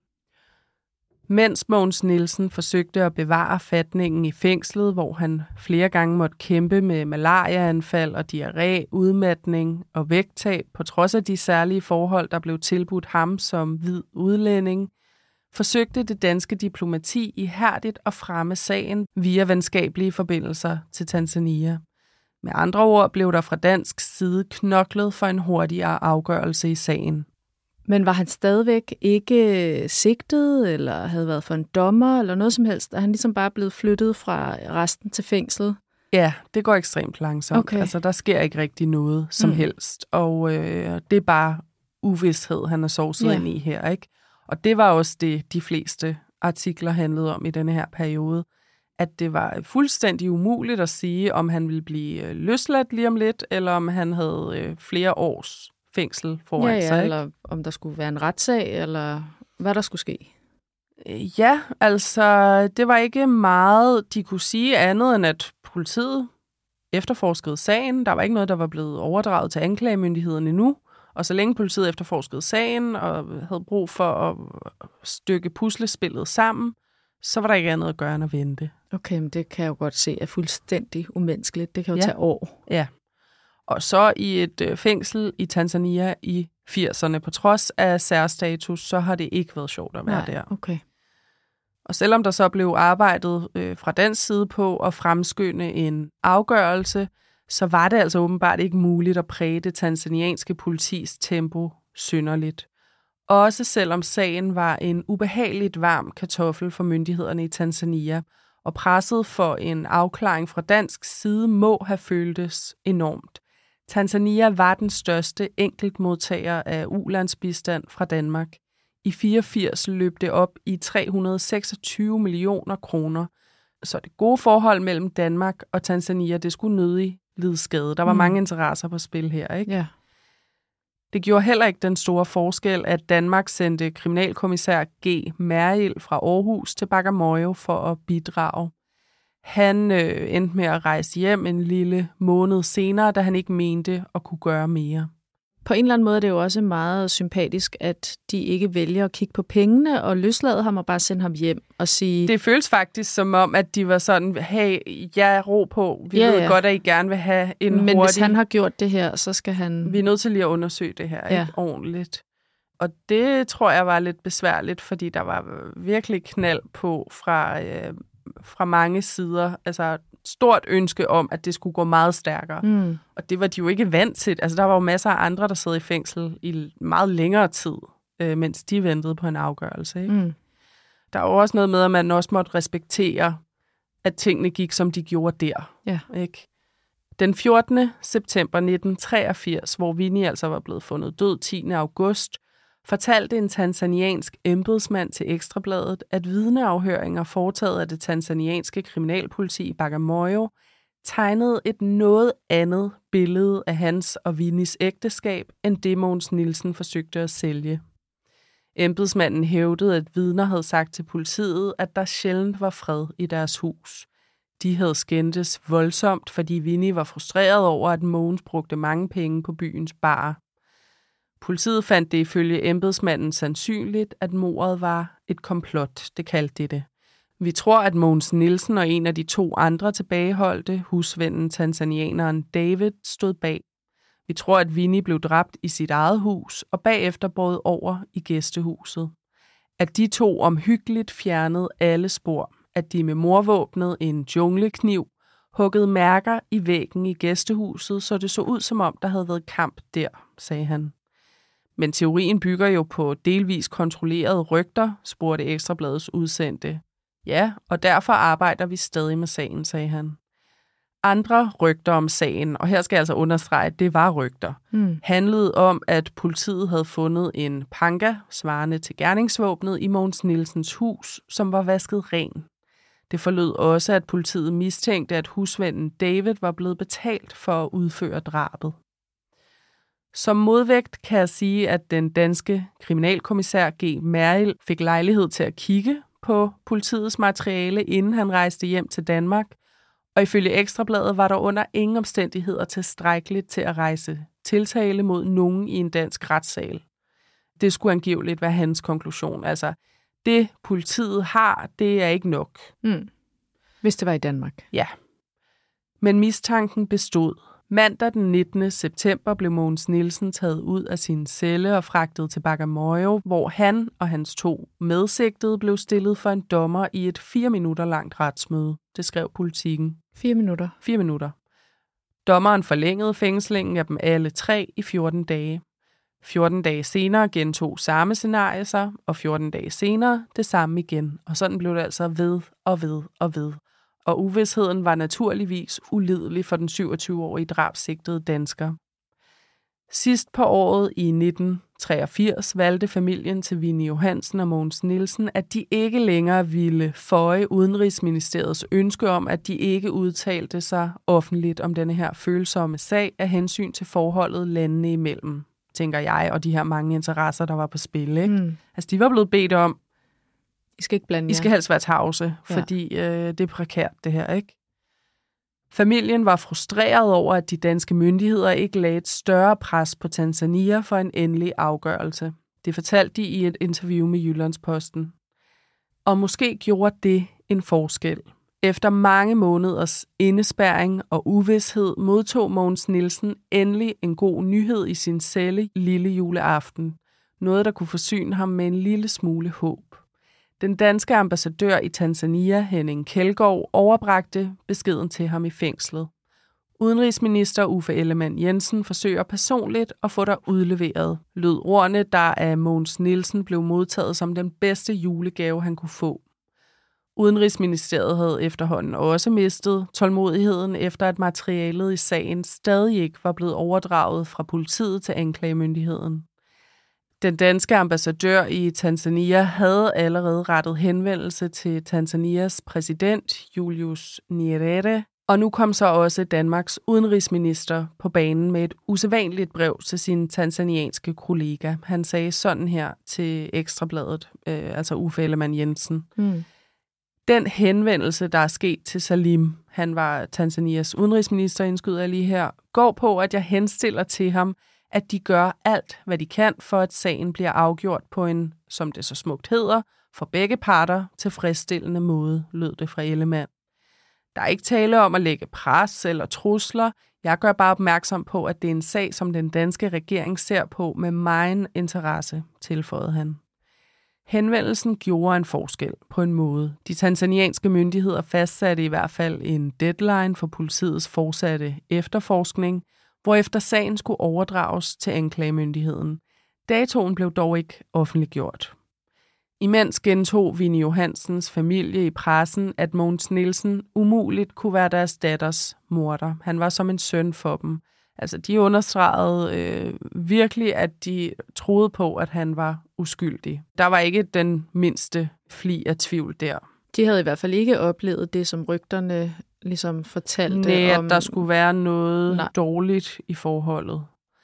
S1: Mens Mogens Nielsen forsøgte at bevare fatningen i fængslet, hvor han flere gange måtte kæmpe med malariaanfald og diarré, udmatning og vægttab, på trods af de særlige forhold, der blev tilbudt ham som hvid udlænding, forsøgte det danske diplomati ihærdigt at fremme sagen via venskabelige forbindelser til Tanzania. Med andre ord blev der fra dansk side knoklet for en hurtigere afgørelse i sagen.
S2: Men var han stadigvæk ikke sigtet, eller havde været for en dommer, eller noget som helst? Er han ligesom bare blevet flyttet fra resten til fængslet?
S1: Ja, det går ekstremt langsomt. Okay. Altså, der sker ikke rigtig noget som mm. helst. Og øh, det er bare uvished, han er sovset ja. ind i her, ikke? Og det var også det, de fleste artikler handlede om i denne her periode. At det var fuldstændig umuligt at sige, om han ville blive løsladt lige om lidt, eller om han havde øh, flere års fængsel foran
S2: ja, ja,
S1: sig.
S2: Eller om der skulle være en retssag, eller hvad der skulle ske.
S1: Ja, altså det var ikke meget, de kunne sige andet, end at politiet efterforskede sagen. Der var ikke noget, der var blevet overdraget til anklagemyndigheden endnu. Og så længe politiet efterforskede sagen og havde brug for at stykke puslespillet sammen, så var der ikke andet at gøre end at vente.
S2: Okay, men det kan jeg jo godt se er fuldstændig umenneskeligt. Det kan jo
S1: ja.
S2: tage år.
S1: Ja. Og så i et øh, fængsel i Tanzania i firserne, på trods af særstatus, så har det ikke været sjovt at være
S2: Nej,
S1: der.
S2: Okay.
S1: Og selvom der så blev arbejdet øh, fra den side på at fremskynde en afgørelse, så var det altså åbenbart ikke muligt at præge det tanzanianske politis tempo synderligt. Også selvom sagen var en ubehageligt varm kartoffel for myndighederne i Tanzania, og presset for en afklaring fra dansk side må have føltes enormt. Tanzania var den største enkeltmodtager af ulandsbistand fra Danmark. I fireogfirs løb det op i tre hundrede og seksogtyve millioner kroner. Så det gode forhold mellem Danmark og Tanzania, det skulle nødig lide skade. Der var mm. mange interesser på spil her, ikke?
S2: Ja.
S1: Det gjorde heller ikke den store forskel, at Danmark sendte kriminalkommissær G. Merrild fra Aarhus til Bagamoyo for at bidrage. Han øh, endte med at rejse hjem en lille måned senere, da han ikke mente at kunne gøre mere.
S2: På en eller anden måde er det jo også meget sympatisk, at de ikke vælger at kigge på pengene og løslade ham og bare sende ham hjem og sige...
S1: Det føles faktisk som om, at de var sådan, hey, jeg er ro på, vi
S2: ja,
S1: ved
S2: ja.
S1: godt, at I gerne vil have en
S2: Men
S1: hurtig...
S2: hvis han har gjort det her, så skal han...
S1: Vi er nødt til lige at undersøge det her
S2: ja.
S1: ikke? Ordentligt. Og det tror jeg var lidt besværligt, fordi der var virkelig knald på fra, øh, fra mange sider. Altså stort ønske om, at det skulle gå meget stærkere. Mm. Og det var de jo ikke vant til. Altså, der var jo masser af andre, der sad i fængsel i meget længere tid, øh, mens de ventede på en afgørelse. Ikke? Mm. Der er jo også noget med, at man også måtte respektere, at tingene gik, som de gjorde der.
S2: Ja.
S1: Ikke? Den fjortende september nitten treogfirs, hvor Winnie altså var blevet fundet død tiende august, fortalte en tanzaniansk embedsmand til Ekstrabladet, at vidneafhøringer foretaget af det tanzanianske kriminalpoliti i Bagamoyo tegnede et noget andet billede af hans og Winnies ægteskab, end det Mogens Nielsen forsøgte at sælge. Embedsmanden hævdede, at vidner havde sagt til politiet, at der sjældent var fred i deres hus. De havde skændtes voldsomt, fordi Winnie var frustreret over, at Mogens brugte mange penge på byens barer. Politiet fandt det ifølge embedsmanden sandsynligt, at mordet var et komplot, det kaldte det det. Vi tror, at Mogens Nielsen og en af de to andre tilbageholdte, husvennen tanzanianeren David, stod bag. Vi tror, at Winnie blev dræbt i sit eget hus og bagefter båret over i gæstehuset. At de to omhyggeligt fjernede alle spor. At de med mordvåbnet, en junglekniv, huggede mærker i væggen i gæstehuset, så det så ud som om, der havde været kamp der, sagde han. Men teorien bygger jo på delvis kontrollerede rygter, spurgte Ekstrabladets udsendte. Ja, og derfor arbejder vi stadig med sagen, sagde han. Andre rygter om sagen, og her skal jeg altså understrege, at det var rygter, mm. handlede om, at politiet havde fundet en panga, svarende til gerningsvåbnet, i Mogens Nielsens hus, som var vasket ren. Det forlød også, at politiet mistænkte, at husvennen David var blevet betalt for at udføre drabet. Som modvægt kan jeg sige, at den danske kriminalkommissær G. Merrild fik lejlighed til at kigge på politiets materiale, inden han rejste hjem til Danmark, og ifølge Ekstrabladet var der under ingen omstændigheder tilstrækkeligt til at rejse tiltale mod nogen i en dansk retssal. Det skulle angiveligt være hans konklusion. Altså, det politiet har, det er ikke nok.
S2: Mm. Hvis det var i Danmark.
S1: Ja. Men mistanken bestod. Mandag den nittende september blev Mogens Nielsen taget ud af sin celle og fragtet til Bagamoyo, hvor han og hans to medsigtede blev stillet for en dommer i et fire minutter langt retsmøde. Det skrev Politiken.
S2: Fire minutter?
S1: Fire minutter. Dommeren forlængede fængslingen af dem alle tre i fjorten dage. fjorten dage senere gentog samme scenarie sig, og fjorten dage senere det samme igen. Og sådan blev det altså ved og ved og ved. Og uvidsheden var naturligvis ulidelig for den syvogtyve-årige drabssigtede dansker. Sidst på året i nitten treogfirs valgte familien til Winnie Johansen og Mogens Nielsen, at de ikke længere ville føje Udenrigsministeriets ønske om, at de ikke udtalte sig offentligt om denne her følsomme sag af hensyn til forholdet landene imellem, tænker jeg, og de her mange interesser, der var på spil. Ikke? Mm. Altså, de var blevet bedt om,
S2: I skal ikke blande jer.
S1: I skal helst være tavse, fordi ja. øh, det er prekært, det her, ikke? Familien var frustreret over, at de danske myndigheder ikke lagde et større pres på Tanzania for en endelig afgørelse. Det fortalte de i et interview med Jyllandsposten. Og måske gjorde det en forskel. Efter mange måneders indespærring og uvished modtog Mogens Nielsen endelig en god nyhed i sin celle lille juleaften. Noget, der kunne forsyne ham med en lille smule håb. Den danske ambassadør i Tanzania, Henning Kjeldgaard, overbragte beskeden til ham i fængslet. Udenrigsminister Uffe Ellemann-Jensen forsøger personligt at få dig udleveret, lød ordene, der af Mogens Nielsen blev modtaget som den bedste julegave, han kunne få. Udenrigsministeriet havde efterhånden også mistet tålmodigheden, efter at materialet i sagen stadig ikke var blevet overdraget fra politiet til anklagemyndigheden. Den danske ambassadør i Tanzania havde allerede rettet henvendelse til Tanzanias præsident Julius Nyerere Og nu kom så også Danmarks udenrigsminister på banen med et usædvanligt brev til sin tanzanianske kollega. Han sagde sådan her til Ekstrabladet, øh, altså Uffe Ellemann-Jensen.
S2: Mm.
S1: Den henvendelse, der er sket til Salim, han var Tanzanias udenrigsminister, indskyder jeg lige her, går på, at jeg henstiller til ham, at de gør alt, hvad de kan, for at sagen bliver afgjort på en, som det så smukt hedder, for begge parter tilfredsstillende måde, lød det fra Ellemann. Der er ikke tale om at lægge pres eller trusler. Jeg gør bare opmærksom på, at det er en sag, som den danske regering ser på med megen interesse, tilføjede han. Henvendelsen gjorde en forskel på en måde. De tanzanianske myndigheder fastsatte i hvert fald en deadline for politiets fortsatte efterforskning, hvorefter sagen skulle overdrages til anklagemyndigheden. Datoen blev dog ikke offentliggjort. Imens gentog Vinnie Johansens familie i pressen, at Mogens Nielsen umuligt kunne være deres datters morder. Han var som en søn for dem. Altså, de understregede øh, virkelig, at de troede på, at han var uskyldig. Der var ikke den mindste fli af tvivl der.
S2: De havde i hvert fald ikke oplevet det, som rygterne ligesom fortalte
S1: Nej,
S2: om.
S1: at der skulle være noget
S2: Nej.
S1: dårligt i forholdet.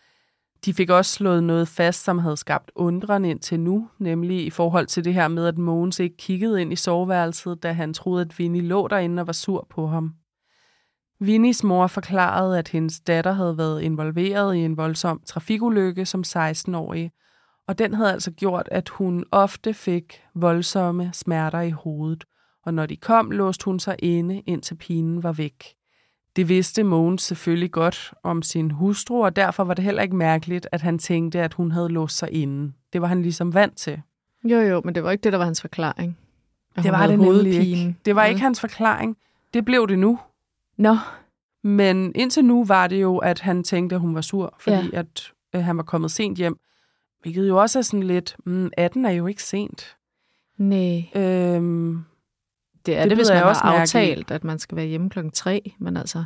S1: De fik også slået noget fast, som havde skabt undren indtil nu, nemlig i forhold til det her med, at Mogens ikke kiggede ind i soveværelset, da han troede, at Vinnie lå derinde og var sur på ham. Vinnies mor forklarede, at hendes datter havde været involveret i en voldsom trafikulykke som seksten-årig, og den havde altså gjort, at hun ofte fik voldsomme smerter i hovedet, og når de kom, låste hun sig inde, indtil pinen var væk. Det vidste Mogens selvfølgelig godt om sin hustru, og derfor var det heller ikke mærkeligt, at han tænkte, at hun havde låst sig inde. Det var han ligesom vant til.
S2: Jo, jo, men det var ikke det, der var hans forklaring. At
S1: Det
S2: hun
S1: var det
S2: havde
S1: nemlig
S2: hovedpine.
S1: ikke. Det var ikke hans forklaring. Det blev det nu.
S2: Nå,
S1: Men indtil nu var det jo, at han tænkte, at hun var sur, fordi
S2: Ja.
S1: at øh, han var kommet sent hjem. Hvilket jo også er sådan lidt, mm, atten er jo ikke sent.
S2: nej.
S1: Øhm,
S2: Det er
S1: det
S2: det, hvis
S1: bider
S2: man
S1: jeg
S2: har
S1: også mærke i.
S2: aftalt, at man skal være hjemme klokken tre, men altså,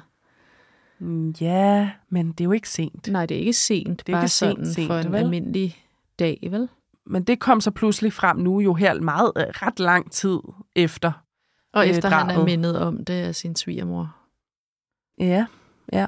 S1: mm, ja, men det er jo ikke sent.
S2: nej, det er ikke sent.
S1: Det er
S2: bare
S1: ikke sent,
S2: sådan
S1: sent,
S2: for en
S1: vel?
S2: almindelig dag, vel?
S1: Men det kom så pludselig frem nu jo her meget, øh, ret lang tid efter.
S2: Og
S1: Øh,
S2: efter han er
S1: drabet.
S2: mindet om det af sin svigermor.
S1: Ja, ja.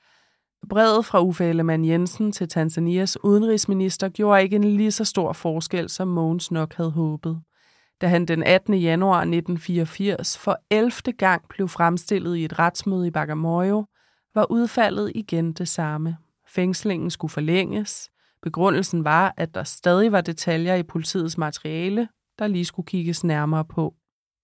S1: Brevet fra Uffe Ellemann-Jensen til Tanzanias udenrigsminister gjorde ikke en lige så stor forskel, som Mogens nok havde håbet. Da han den attende januar nitten fireogfirs for ellevte gang blev fremstillet i et retsmøde i Bagamoyo, var udfaldet igen det samme. Fængslingen skulle forlænges. Begrundelsen var, at der stadig var detaljer i politiets materiale, der lige skulle kigges nærmere på.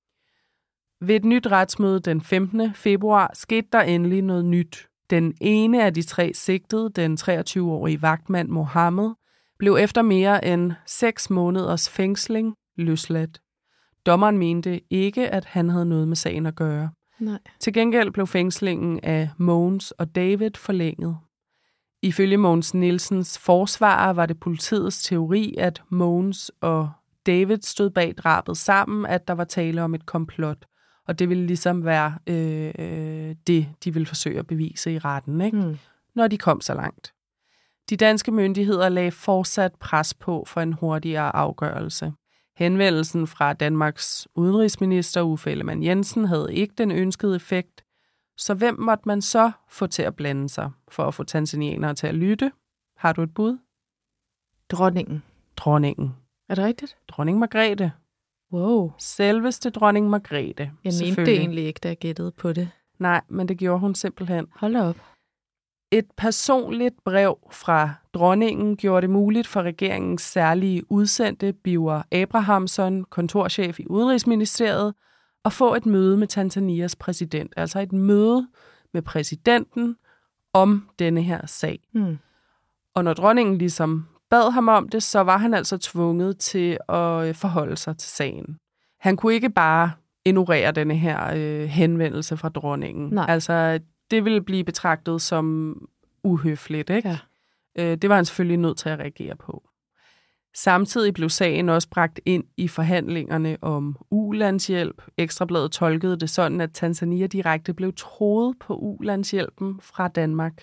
S1: Ved et nyt retsmøde den femtende februar skete der endelig noget nyt. Den ene af de tre sigtede, den treogtyve-årige vagtmand Mohammed, blev efter mere end seks måneders fængsling løsladt. Dommeren mente ikke, at han havde noget med sagen at gøre.
S2: Nej.
S1: Til gengæld blev fængslingen af Mogens og David forlænget. Ifølge Mogens Nielsens forsvarer var det politiets teori, at Mogens og David stod bag drabet sammen, at der var tale om et komplot. Og det ville ligesom være øh, det, de ville forsøge at bevise i retten, ikke?
S2: Mm.
S1: Når de kom så langt. De danske myndigheder lagde fortsat pres på for en hurtigere afgørelse. Henvendelsen fra Danmarks udenrigsminister Uffe Ellemann-Jensen havde ikke den ønskede effekt, så hvem måtte man så få til at blande sig for at få tanzanianere til at lytte? Har du et bud?
S2: Dronningen.
S1: Dronningen.
S2: Er det rigtigt?
S1: Dronning Margrethe.
S2: Wow.
S1: Selveste dronning Margrethe.
S2: Jeg mente det
S1: selvfølgelig.
S2: egentlig ikke, da jeg gættede på det.
S1: Nej, men det gjorde hun simpelthen.
S2: Hold da op.
S1: Et personligt brev fra dronningen gjorde det muligt for regeringens særlige udsendte Biver Abrahamsson, kontorchef i Udenrigsministeriet, at få et møde med Tanzanias præsident. Altså et møde med præsidenten om denne her sag.
S2: Mm.
S1: Og når dronningen ligesom bad ham om det, så var han altså tvunget til at forholde sig til sagen. Han kunne ikke bare ignorere denne her øh, henvendelse fra dronningen.
S2: Nej.
S1: Altså, det ville blive betragtet som uhøfligt, ikke?
S2: Ja.
S1: Øh, det var han selvfølgelig nødt til at reagere på. Samtidig blev sagen også bragt ind i forhandlingerne om ulandshjælp. Ekstrabladet tolkede det sådan, at Tanzania direkte blev troet på ulandshjælpen fra Danmark.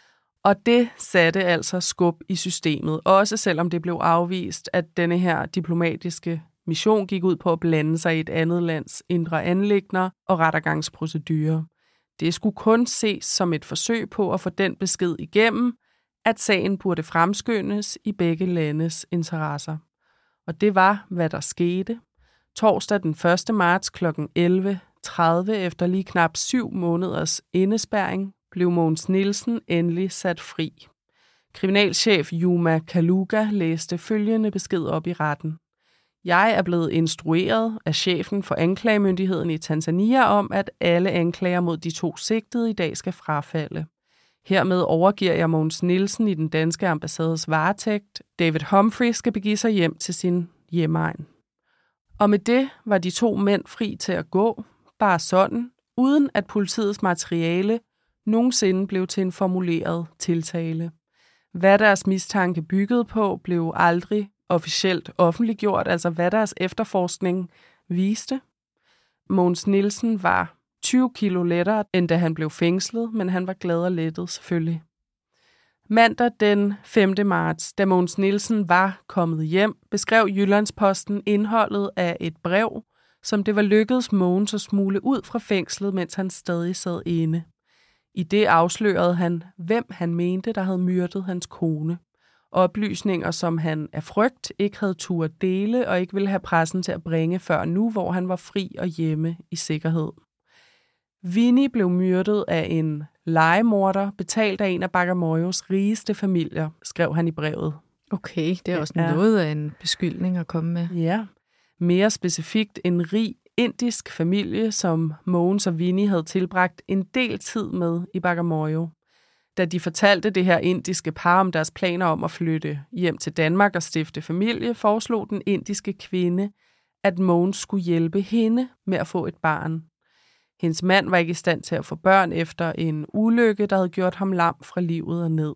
S1: Og det satte altså skub i systemet, også selvom det blev afvist, at denne her diplomatiske mission gik ud på at blande sig i et andet lands indre anliggender og rettergangsprocedurer. Det skulle kun ses som et forsøg på at få den besked igennem, at sagen burde fremskyndes i begge landes interesser. Og det var, hvad der skete. Torsdag den første marts kl. elleve tredive efter lige knap syv måneders indespærring blev Mogens Nielsen endelig sat fri. Kriminalchef Juma Kaluga læste følgende besked op i retten. Jeg er blevet instrueret af chefen for anklagemyndigheden i Tanzania om, at alle anklager mod de to sigtede i dag skal frafalde. Hermed overgiver jeg Mogens Nielsen i den danske ambassades varetægt. David Humphrey skal begive sig hjem til sin hjemegn. Og med det var de to mænd fri til at gå, bare sådan, uden at politiets materiale nogensinde blev til en formuleret tiltale. Hvad deres mistanke byggede på, blev aldrig officielt offentliggjort, altså hvad deres efterforskning viste. Mogens Nielsen var tyve kilo lettere, end da han blev fængslet, men han var glad og lettet selvfølgelig. Mandag den femte marts, da Mogens Nielsen var kommet hjem, beskrev Jyllandsposten indholdet af et brev, som det var lykkedes Mogens at smule ud fra fængslet, mens han stadig sad inde. I det afslørede han, hvem han mente, der havde myrdet hans kone. Oplysninger, som han af frygt ikke havde turde dele og ikke ville have pressen til at bringe før nu, hvor han var fri og hjemme i sikkerhed. Vinnie blev myrdet af en legemorder, betalt af en af Bagamoyos rigeste familier, skrev han i brevet.
S2: Okay, det er også
S1: Ja.
S2: noget af en beskyldning at komme med.
S1: Ja, mere specifikt en rig indisk familie, som Mogens og Vinnie havde tilbragt en del tid med i Bagamoyo. Da de fortalte det her indiske par om deres planer om at flytte hjem til Danmark og stifte familie, foreslog den indiske kvinde, at Mogens skulle hjælpe hende med at få et barn. Hendes mand var ikke i stand til at få børn efter en ulykke, der havde gjort ham lam fra livet og ned.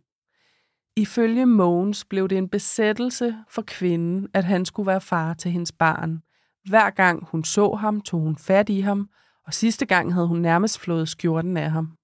S1: Ifølge Mogens blev det en besættelse for kvinden, at han skulle være far til hendes barn. Hver gang hun så ham, tog hun fat i ham, og sidste gang havde hun nærmest flået skjorten af ham.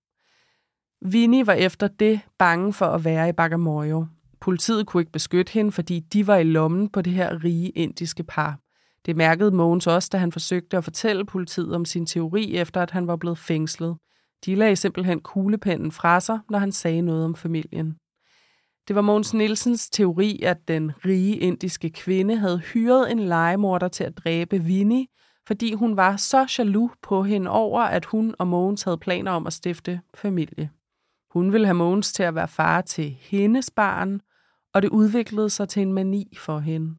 S1: Vinnie var efter det bange for at være i Bagamoyo. Politiet kunne ikke beskytte hende, fordi de var i lommen på det her rige indiske par. Det mærkede Mogens også, da han forsøgte at fortælle politiet om sin teori, efter at han var blevet fængslet. De lagde simpelthen kuglepennen fra sig, når han sagde noget om familien. Det var Mogens Nielsens teori, at den rige indiske kvinde havde hyret en legemorder til at dræbe Vinnie, fordi hun var så jaloux på hende over, at hun og Mogens havde planer om at stifte familie. Hun ville have Mogens til at være far til hendes barn, og det udviklede sig til en mani for hende.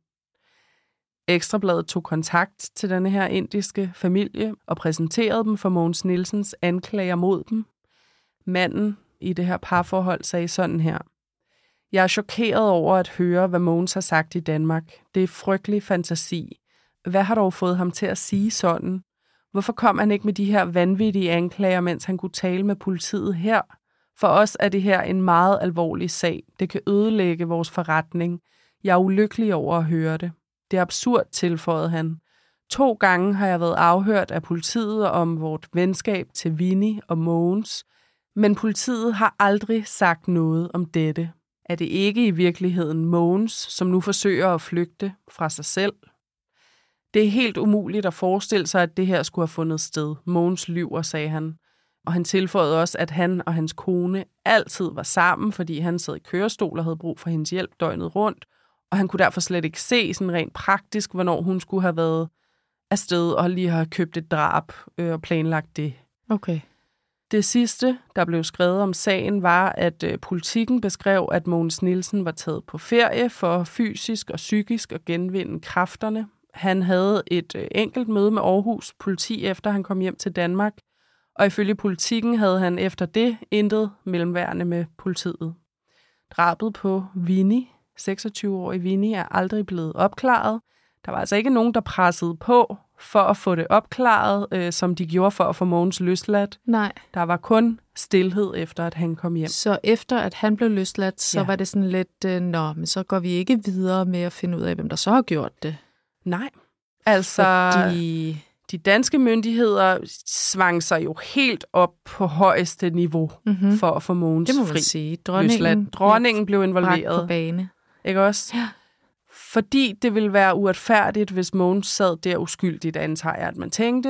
S1: Ekstrabladet tog kontakt til denne her indiske familie og præsenterede dem for Mogens Nielsens anklager mod dem. Manden i det her parforhold sagde sådan her: Jeg er chokeret over at høre, hvad Mogens har sagt i Danmark. Det er frygtelig fantasi. Hvad har dog fået ham til at sige sådan? Hvorfor kom han ikke med de her vanvittige anklager, mens han kunne tale med politiet her? For os er det her en meget alvorlig sag. Det kan ødelægge vores forretning. Jeg er ulykkelig over at høre det. Det er absurd, tilføjede han. To gange har jeg været afhørt af politiet om vort venskab til Vinnie og Mogens, men politiet har aldrig sagt noget om dette. Er det ikke i virkeligheden Mogens, som nu forsøger at flygte fra sig selv? Det er helt umuligt at forestille sig, at det her skulle have fundet sted. Mogens lyver, sagde han. Og han tilføjede også, at han og hans kone altid var sammen, fordi han sad i kørestol og havde brug for hendes hjælp døgnet rundt, og han kunne derfor slet ikke se sådan rent praktisk, hvornår hun skulle have været afsted og lige have købt et drab øh, og planlagt det.
S2: Okay.
S1: Det sidste, der blev skrevet om sagen, var, at øh, Politikken beskrev, at Mogens Nielsen var taget på ferie for fysisk og psykisk at genvinde kræfterne. Han havde et øh, enkelt møde med Aarhus politi, efter han kom hjem til Danmark, og ifølge Politikken havde han efter det intet mellemværende med politiet. Drabet på Vinnie, seksogtyve-årige Vinnie, er aldrig blevet opklaret. Der var altså ikke nogen, der pressede på for at få det opklaret, øh, som de gjorde for at få Mogens løsladt.
S2: Nej.
S1: Der var kun stilhed efter, at han kom hjem.
S2: Så efter at han blev løsladt, så
S1: Ja.
S2: var det sådan lidt, øh, nå, men så går vi ikke videre med at finde ud af, hvem der så har gjort det.
S1: Nej. Altså,
S2: Fordi...
S1: de danske myndigheder svang sig jo helt op på højeste niveau
S2: Mm-hmm.
S1: for at få Mogens
S2: Det må
S1: fri
S2: man sige. Dronningen,
S1: løsladt. Dronningen blev
S2: bragt
S1: involveret.
S2: på bane.
S1: Ikke også?
S2: Ja.
S1: Fordi det ville være uretfærdigt, hvis Mogens sad der uskyldigt, antager jeg, at man tænkte,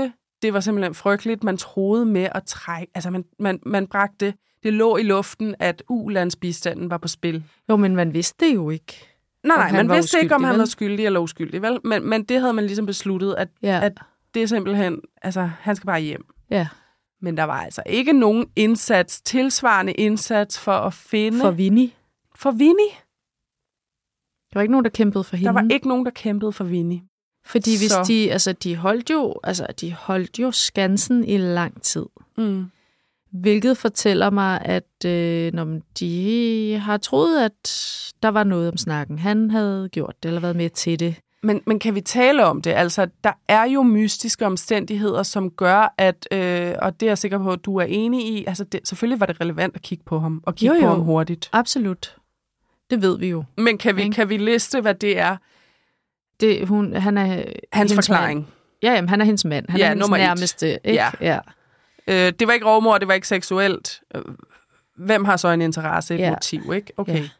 S1: det var simpelthen frygteligt. Man troede med at trække, altså man, man, man bragte, det lå i luften, at ulandsbistanden var på spil.
S2: Jo, men man vidste det jo ikke.
S1: Nej, nej, man vidste
S2: uskyldig,
S1: ikke, om han
S2: vel?
S1: var skyldig eller uskyldig, vel? Men, men det havde man ligesom besluttet, at,
S2: Ja.
S1: at det er simpelthen, altså han skal bare hjem.
S2: Ja,
S1: Men der var altså ikke nogen indsats, tilsvarende indsats for at finde...
S2: for Vinnie.
S1: For Vinnie.
S2: Der var ikke nogen, der kæmpede for hende.
S1: Der var ikke nogen, der kæmpede for Vinnie.
S2: Fordi hvis
S1: Så-
S2: de, altså de holdt jo, altså de holdt jo Skansen i lang tid.
S1: Mm.
S2: Hvilket fortæller mig, at øh, når de har troet, at der var noget om snakken. Han havde gjort det, eller været med til det.
S1: Men, men kan vi tale om det? Altså, der er jo mystiske omstændigheder, som gør, at, øh, og det er jeg sikker på, at du er enig i, altså det, selvfølgelig var det relevant at kigge på ham, og kigge
S2: Jo,
S1: på
S2: jo.
S1: ham hurtigt.
S2: Absolut. Det ved vi jo.
S1: Men kan vi,
S2: Ikke?
S1: kan vi liste, hvad det er?
S2: Det, hun, han er
S1: Hans
S2: hendes
S1: forklaring.
S2: Mand. Ja, jamen, han er hendes mand. Han
S1: Ja,
S2: er hendes
S1: nummer et.
S2: nærmeste. Ikke?
S1: Ja.
S2: Ja.
S1: Øh, det var ikke rovmord, det var ikke seksuelt. Øh, Hvem har så en interesse, et
S2: Ja.
S1: motiv, ikke? Okay.
S2: Ja.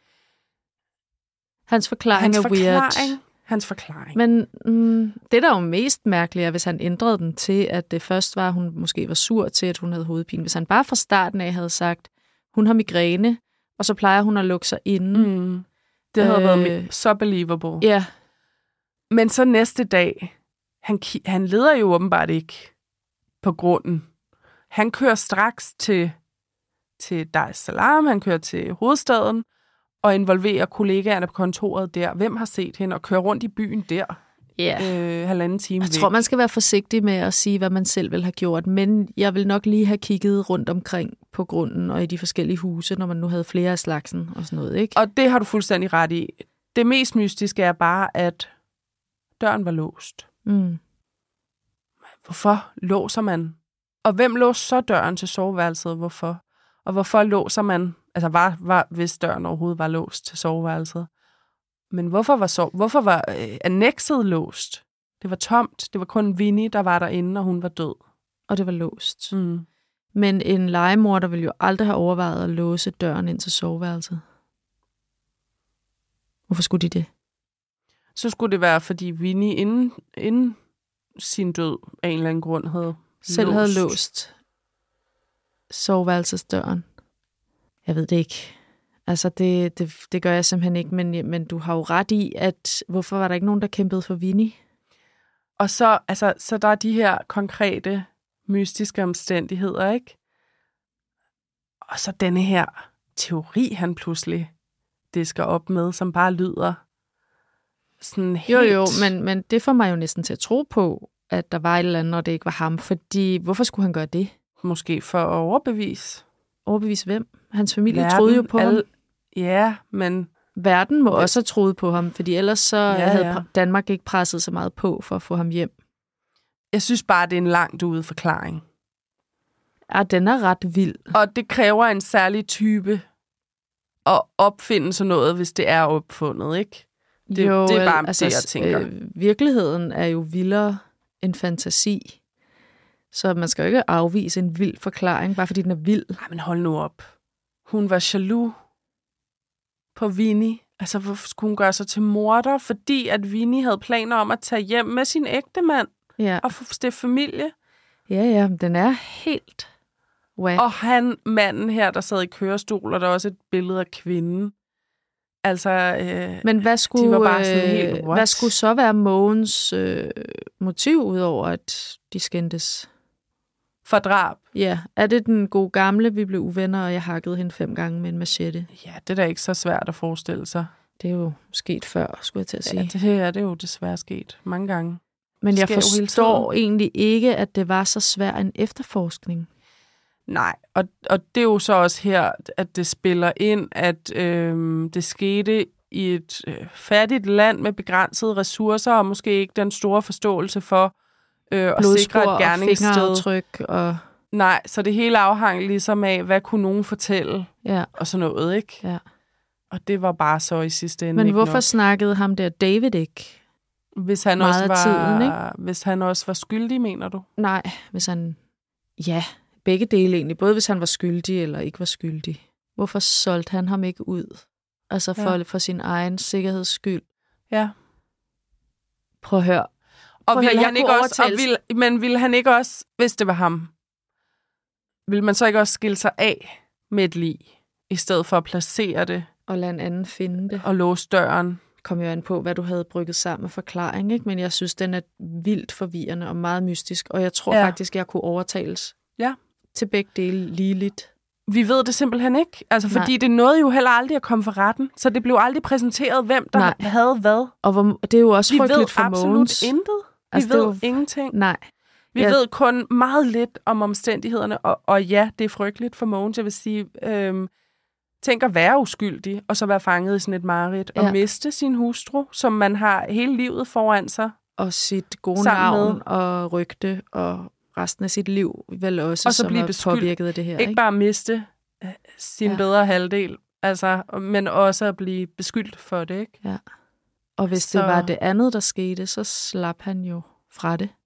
S2: Hans forklaring
S1: Hans
S2: er weird.
S1: forklaring. Hans forklaring.
S2: Men mm, det, der er jo mest mærkeligt, er, hvis han ændrede den til, at det først var, at hun måske var sur til, at hun havde hovedpine. Hvis han bare fra starten af havde sagt, hun har migræne, og så plejer hun at lukke sig inde.
S1: Mm. Det havde
S2: Øh,
S1: været så believable.
S2: Ja,
S1: Men så næste dag, han, ki- han leder jo åbenbart ikke på grunden. Han kører straks til, til Dar es Salaam, han kører til hovedstaden, og involverer kollegaerne på kontoret der. Hvem har set hende og kører rundt i byen der?
S2: ja.
S1: Øh, halvanden time
S2: Jeg
S1: væk.
S2: tror, man skal være forsigtig med at sige, hvad man selv vil have gjort, men jeg vil nok lige have kigget rundt omkring på grunden og i de forskellige huse, når man nu havde flere af slagsen og sådan noget, ikke?
S1: Og det har du fuldstændig ret i. Det mest mystiske er bare, at døren var låst.
S2: Mm.
S1: Hvorfor låser man? Og hvem låser så døren til soveværelset? Hvorfor? Og hvorfor låser man... Altså, var, var, hvis døren overhovedet var låst til soveværelset. Men hvorfor var, sov, hvorfor var øh, annexet låst? Det var tomt. Det var kun Vinnie, der var derinde, og hun var død.
S2: Og det var låst.
S1: Mm.
S2: Men en legemorder ville jo aldrig have overvejet at låse døren ind til soveværelset. Hvorfor skulle de det?
S1: Så skulle det være, fordi Vinnie inden, inden sin død af en eller anden grund havde
S2: Selv
S1: låst.
S2: havde låst soveværelsesdøren. Jeg ved det ikke. Altså, det, det, det gør jeg simpelthen ikke, men, men du har jo ret i, at hvorfor var der ikke nogen, der kæmpede for Vinnie?
S1: Og så, altså, så der er de her konkrete, mystiske omstændigheder, ikke? Og så denne her teori, han pludselig disker op med, som bare lyder sådan helt...
S2: Jo, jo, men, men det får mig jo næsten til at tro på, at der var et eller andet, og det ikke var ham. Fordi, hvorfor skulle han gøre det?
S1: Måske for at overbevise.
S2: Overbevise hvem? Hans familie
S1: Verden,
S2: troede jo på
S1: alle,
S2: ham.
S1: Ja, men...
S2: Verden må også have troet på ham, fordi ellers så
S1: Ja,
S2: ja, havde
S1: ja.
S2: ja. Danmark ikke presset så meget på for at få ham hjem.
S1: Jeg synes bare, det er en langt ude forklaring.
S2: Ja, den er ret vild.
S1: Og det kræver en særlig type at opfinde sådan noget, hvis det er opfundet, ikke? Det,
S2: jo,
S1: det er bare
S2: altså,
S1: det, jeg tænker.
S2: Øh, virkeligheden er jo vildere end fantasi. Så man skal jo ikke afvise en vild forklaring, bare fordi den er vild.
S1: Ej, men hold nu op. Hun var jaloux på Vinnie. Altså, hvorfor skulle hun gøre sig til morder? Fordi at Vinnie havde planer om at tage hjem med sin ægtemand
S2: Ja,
S1: og få stifte familie.
S2: ja, ja, den er helt whack.
S1: Og han, manden her, der sad i kørestol, og der er også et billede af kvinden. Altså, øh,
S2: Men hvad skulle,
S1: var bare sådan helt,
S2: øh,
S1: what?
S2: hvad skulle så være Mogens øh, motiv, udover at de skændtes?
S1: for drab.
S2: Ja, er det den gode gamle, vi blev uvenner, og jeg hakkede hende fem gange med en machete?
S1: Ja, det er da ikke så svært at forestille sig.
S2: Det er jo sket før, skulle jeg til at sige.
S1: Ja, det her det er jo desværre sket mange gange.
S2: Men
S1: det
S2: jeg
S1: sker jo hele
S2: forstår egentlig ikke, at det var så svær en efterforskning.
S1: Nej, og, og det er jo så også her, at det spiller ind, at øhm, det skete i et øh, fattigt land med begrænsede ressourcer, og måske ikke den store forståelse for øh, at sikre et
S2: og
S1: gerningssted.
S2: fingeraftryk og
S1: Nej, så det hele afhang ligesom af, hvad kunne nogen fortælle,
S2: ja,
S1: og sådan noget, ikke?
S2: ja.
S1: Og det var bare så i sidste ende
S2: Men
S1: ikke
S2: hvorfor
S1: nok.
S2: snakkede ham der David ikke?
S1: Hvis han,
S2: meget
S1: også
S2: af
S1: var,
S2: tiden, ikke?
S1: hvis han også var skyldig, mener du?
S2: Nej, hvis han... Ja, begge dele egentlig. Både hvis han var skyldig eller ikke var skyldig. Hvorfor solgte han ham ikke ud? Altså for,
S1: Ja.
S2: for sin egen sikkerheds skyld.
S1: Ja.
S2: Prøv at høre.
S1: Og ville
S2: jeg
S1: han ikke også, og ville, men ville han ikke også, hvis det var ham, ville man så ikke også skille sig af med et lig, i stedet for at placere det
S2: og lade en anden finde det?
S1: Og låse døren?
S2: Kom jo an på, hvad du havde brygget sammen med forklaring, ikke? Men jeg synes, den er vildt forvirrende og meget mystisk, og jeg tror ja. faktisk, jeg kunne overtales
S1: ja. til
S2: begge dele ligeligt.
S1: Vi ved det simpelthen ikke, altså fordi Nej. det nåede jo heller aldrig at komme for retten, så det blev aldrig præsenteret, hvem der Nej. havde hvad.
S2: Og hvor, det er jo også frygteligt for Mogens.
S1: Vi ved absolut intet. Vi altså, ved jo... ingenting.
S2: Nej.
S1: Vi ja. ved kun meget lidt om omstændighederne, og, og ja, det er frygteligt for Mogens. Jeg vil sige, øhm, tænk at være uskyldig, og så være fanget i sådan et mareridt, ja. og miste sin hustru, som man har hele livet foran sig.
S2: Og sit gode navn og rygte, og resten af sit liv vel også,
S1: og så
S2: som
S1: blive
S2: er
S1: beskyldt.
S2: Påvirket af det her.
S1: Ikke, ikke bare miste uh, sin ja. bedre halvdel, altså, men også at blive beskyldt for det. Ikke?
S2: Ja. Og hvis så... det var det andet, der skete, så slap han jo fra det.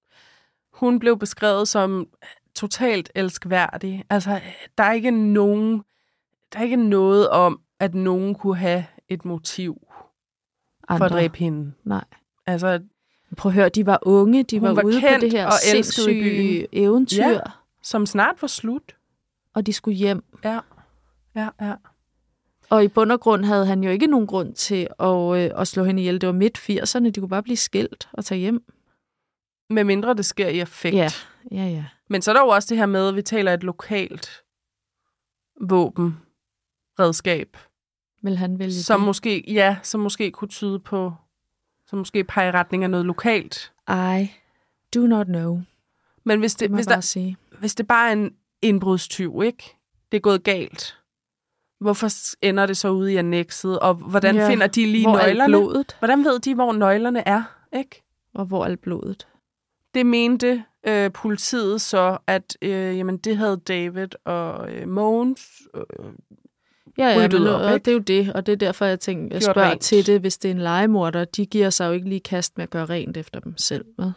S1: Hun blev beskrevet som totalt elskværdig. Altså, der er ikke nogen, der er ikke noget om, at nogen kunne have et motiv Andre. for at dræbe hende.
S2: Nej.
S1: Altså,
S2: prøv at høre, de var unge, de var,
S1: var
S2: ude på det her sindssyge eventyr.
S1: Ja, som snart var slut.
S2: Og de skulle hjem.
S1: Ja, ja, ja.
S2: Og i bund og grund havde han jo ikke nogen grund til at, øh, at slå hende ihjel. Det var midt firserne, de kunne bare blive skilt og tage hjem.
S1: Med mindre det sker i affekt.
S2: Ja, ja, ja.
S1: Men så er der jo også det her med, at vi taler et lokalt våben, redskab.
S2: Vil han vælge
S1: som
S2: det?
S1: Måske, ja, som måske kunne tyde på, som måske peger i retning af noget lokalt.
S2: I do not know.
S1: Men hvis det,
S2: det,
S1: hvis der, sige. hvis det bare er en indbrudstyv, ikke? Det er gået galt. Hvorfor ender det så ude i annekset? Og hvordan ja, finder de lige nøglerne? Hvordan ved de, hvor nøglerne er? Ikke?
S2: Og hvor er blodet?
S1: Det mente øh, politiet så, at øh, jamen, det havde David og øh, Mogens øh,
S2: ja, ja, men, op, og det er jo det, og det er derfor, jeg tænker, jeg spørger rent. til det, hvis det er en legemorder, de giver sig jo ikke lige kast med at gøre rent efter dem selv. Med.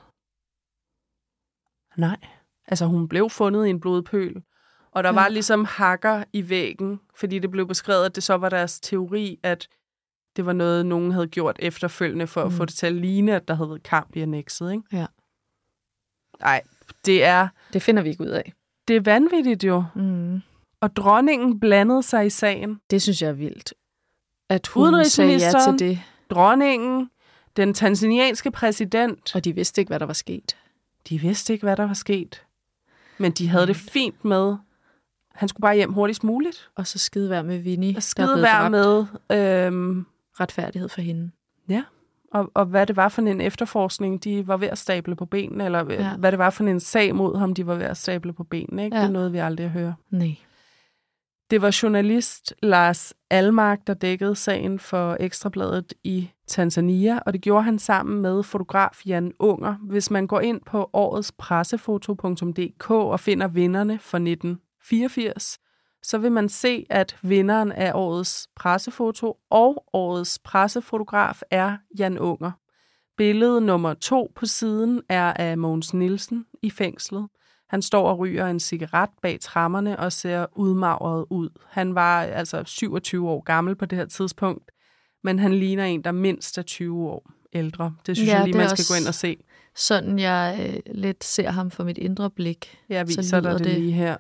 S1: Nej, altså hun blev fundet i en blodpøl, og der ja. var ligesom hakker i væggen, fordi det blev beskrevet, at det så var deres teori, at det var noget, nogen havde gjort efterfølgende for mm. at få det til at ligne, at der havde været kamp i annekset, ikke?
S2: Ja.
S1: Nej, det er...
S2: Det finder vi ikke ud af.
S1: Det er vanvittigt jo.
S2: Mm.
S1: Og dronningen blandede sig i sagen.
S2: Det synes jeg er vildt. At hun sagde ja til det.
S1: Dronningen, den tanzanianske præsident.
S2: Og de vidste ikke, hvad der var sket.
S1: De vidste ikke, hvad der var sket. Men de havde mm. det fint med... Han skulle bare hjem hurtigst muligt.
S2: Og så skide være med Vinnie,
S1: og skide være med... Øhm,
S2: retfærdighed for hende.
S1: Ja. Og, og hvad det var for en efterforskning, de var ved at stable på benene, eller ja. hvad det var for en sag mod ham, de var ved at stable på benene. Ikke? Ja. Det er noget, vi aldrig hører.
S2: Nej.
S1: Det var journalist Lars Almark, der dækkede sagen for Ekstrabladet i Tanzania, og det gjorde han sammen med fotograf Jan Unger. Hvis man går ind på åretspressefoto punktum d k og finder vinderne for nitten fireogfirs, så vil man se, at vinderen af årets pressefoto og årets pressefotograf er Jan Unger. Billede nummer to på siden er af Mogens Nielsen i fængslet. Han står og ryger en cigaret bag trammerne og ser udmagret ud. Han var altså syvogtyve år gammel på det her tidspunkt, men han ligner en, der mindst er tyve år ældre. Det synes ja, jeg lige, man skal gå ind og se.
S2: Sådan jeg øh, lidt ser ham for mit indre blik.
S1: Jeg viser dig det, det lige her.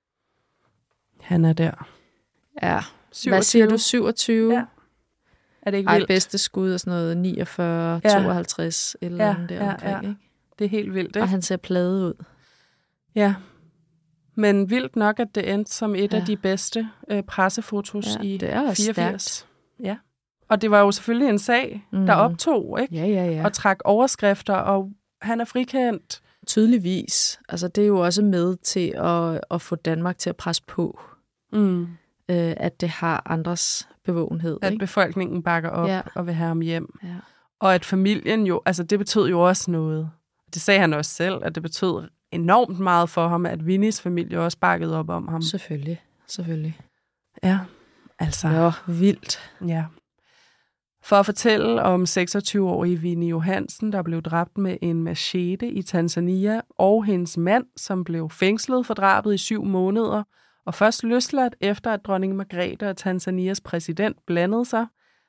S1: Han er der.
S2: Ja. syvogtyve. Hvad siger du? syvogtyve?
S1: Ja. Er det ikke
S2: Ej,
S1: vildt?
S2: bedste skud er sådan noget niogfyrre, ja. tooghalvtreds eller
S1: ja,
S2: andet der
S1: ja,
S2: omkring,
S1: ja.
S2: ikke?
S1: Det er helt vildt, ikke?
S2: Og han ser plaget ud.
S1: Ja. Men vildt nok, at det endte som et ja. af de bedste øh, pressefotos ja, i
S2: det er
S1: fireogfirs.
S2: Stærkt.
S1: Ja. Og det var jo selvfølgelig en sag, mm. der optog, ikke?
S2: Ja, ja, ja.
S1: Og trak overskrifter, og han er frikendt.
S2: Tydeligvis. Altså, det er jo også med til at, at få Danmark til at presse på.
S1: Mm.
S2: Øh, at det har andres bevågenhed.
S1: At
S2: ikke?
S1: befolkningen bakker op ja. og vil have ham hjem.
S2: Ja.
S1: Og at familien jo, altså det betød jo også noget. Det sagde han også selv, at det betød enormt meget for ham, at Vinnies familie også bakkede op om ham.
S2: Selvfølgelig, selvfølgelig.
S1: Ja, altså.
S2: Ja, vildt.
S1: Ja. For at fortælle om seksogtyve-årige Vinnie Johansen, der blev dræbt med en machete i Tanzania, og hendes mand, som blev fængslet for drabet i syv måneder, og først løsladt efter, at dronning Margrethe og Tanzanias præsident blandede sig,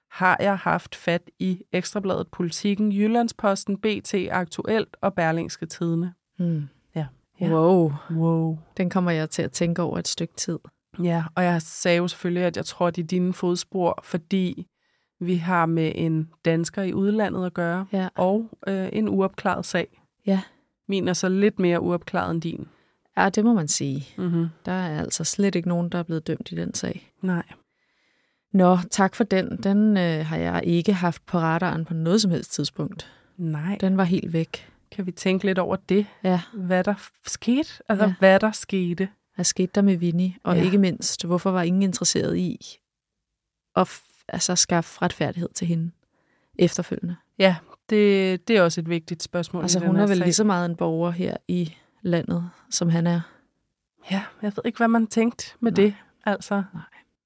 S1: har jeg haft fat i Ekstrabladet, Politikken, Jyllandsposten, B T, Aktuelt og Berlingske Tidende.
S2: Mm.
S1: Ja.
S2: Ja. Wow.
S1: Wow.
S2: Den kommer jeg til at tænke over et stykke tid.
S1: Ja, og jeg sagde jo selvfølgelig, at jeg tror, det er dine fodspor, fordi vi har med en dansker i udlandet at gøre,
S2: ja.
S1: og øh, en uopklaret sag.
S2: Ja.
S1: Min er så lidt mere uopklaret end din.
S2: Ja, det må man sige.
S1: Mm-hmm.
S2: Der er altså slet ikke nogen, der er blevet dømt i den sag.
S1: Nej.
S2: Nå, tak for den. Den øh, har jeg ikke haft på radaren på noget som helst tidspunkt.
S1: Nej.
S2: Den var helt væk.
S1: Kan vi tænke lidt over det?
S2: Ja.
S1: Hvad der skete? Altså,
S2: ja.
S1: hvad der skete?
S2: Hvad skete der med Vinnie? Og ja. ikke mindst, hvorfor var ingen interesseret i at f- altså, skaffe retfærdighed til hende efterfølgende?
S1: Ja, det, det er også et vigtigt spørgsmål.
S2: Altså, hun er vel sag. Lige så meget en borger her i landet, som han er.
S1: Ja, jeg ved ikke, hvad man tænkte med Nej. det. Altså.
S2: Nej.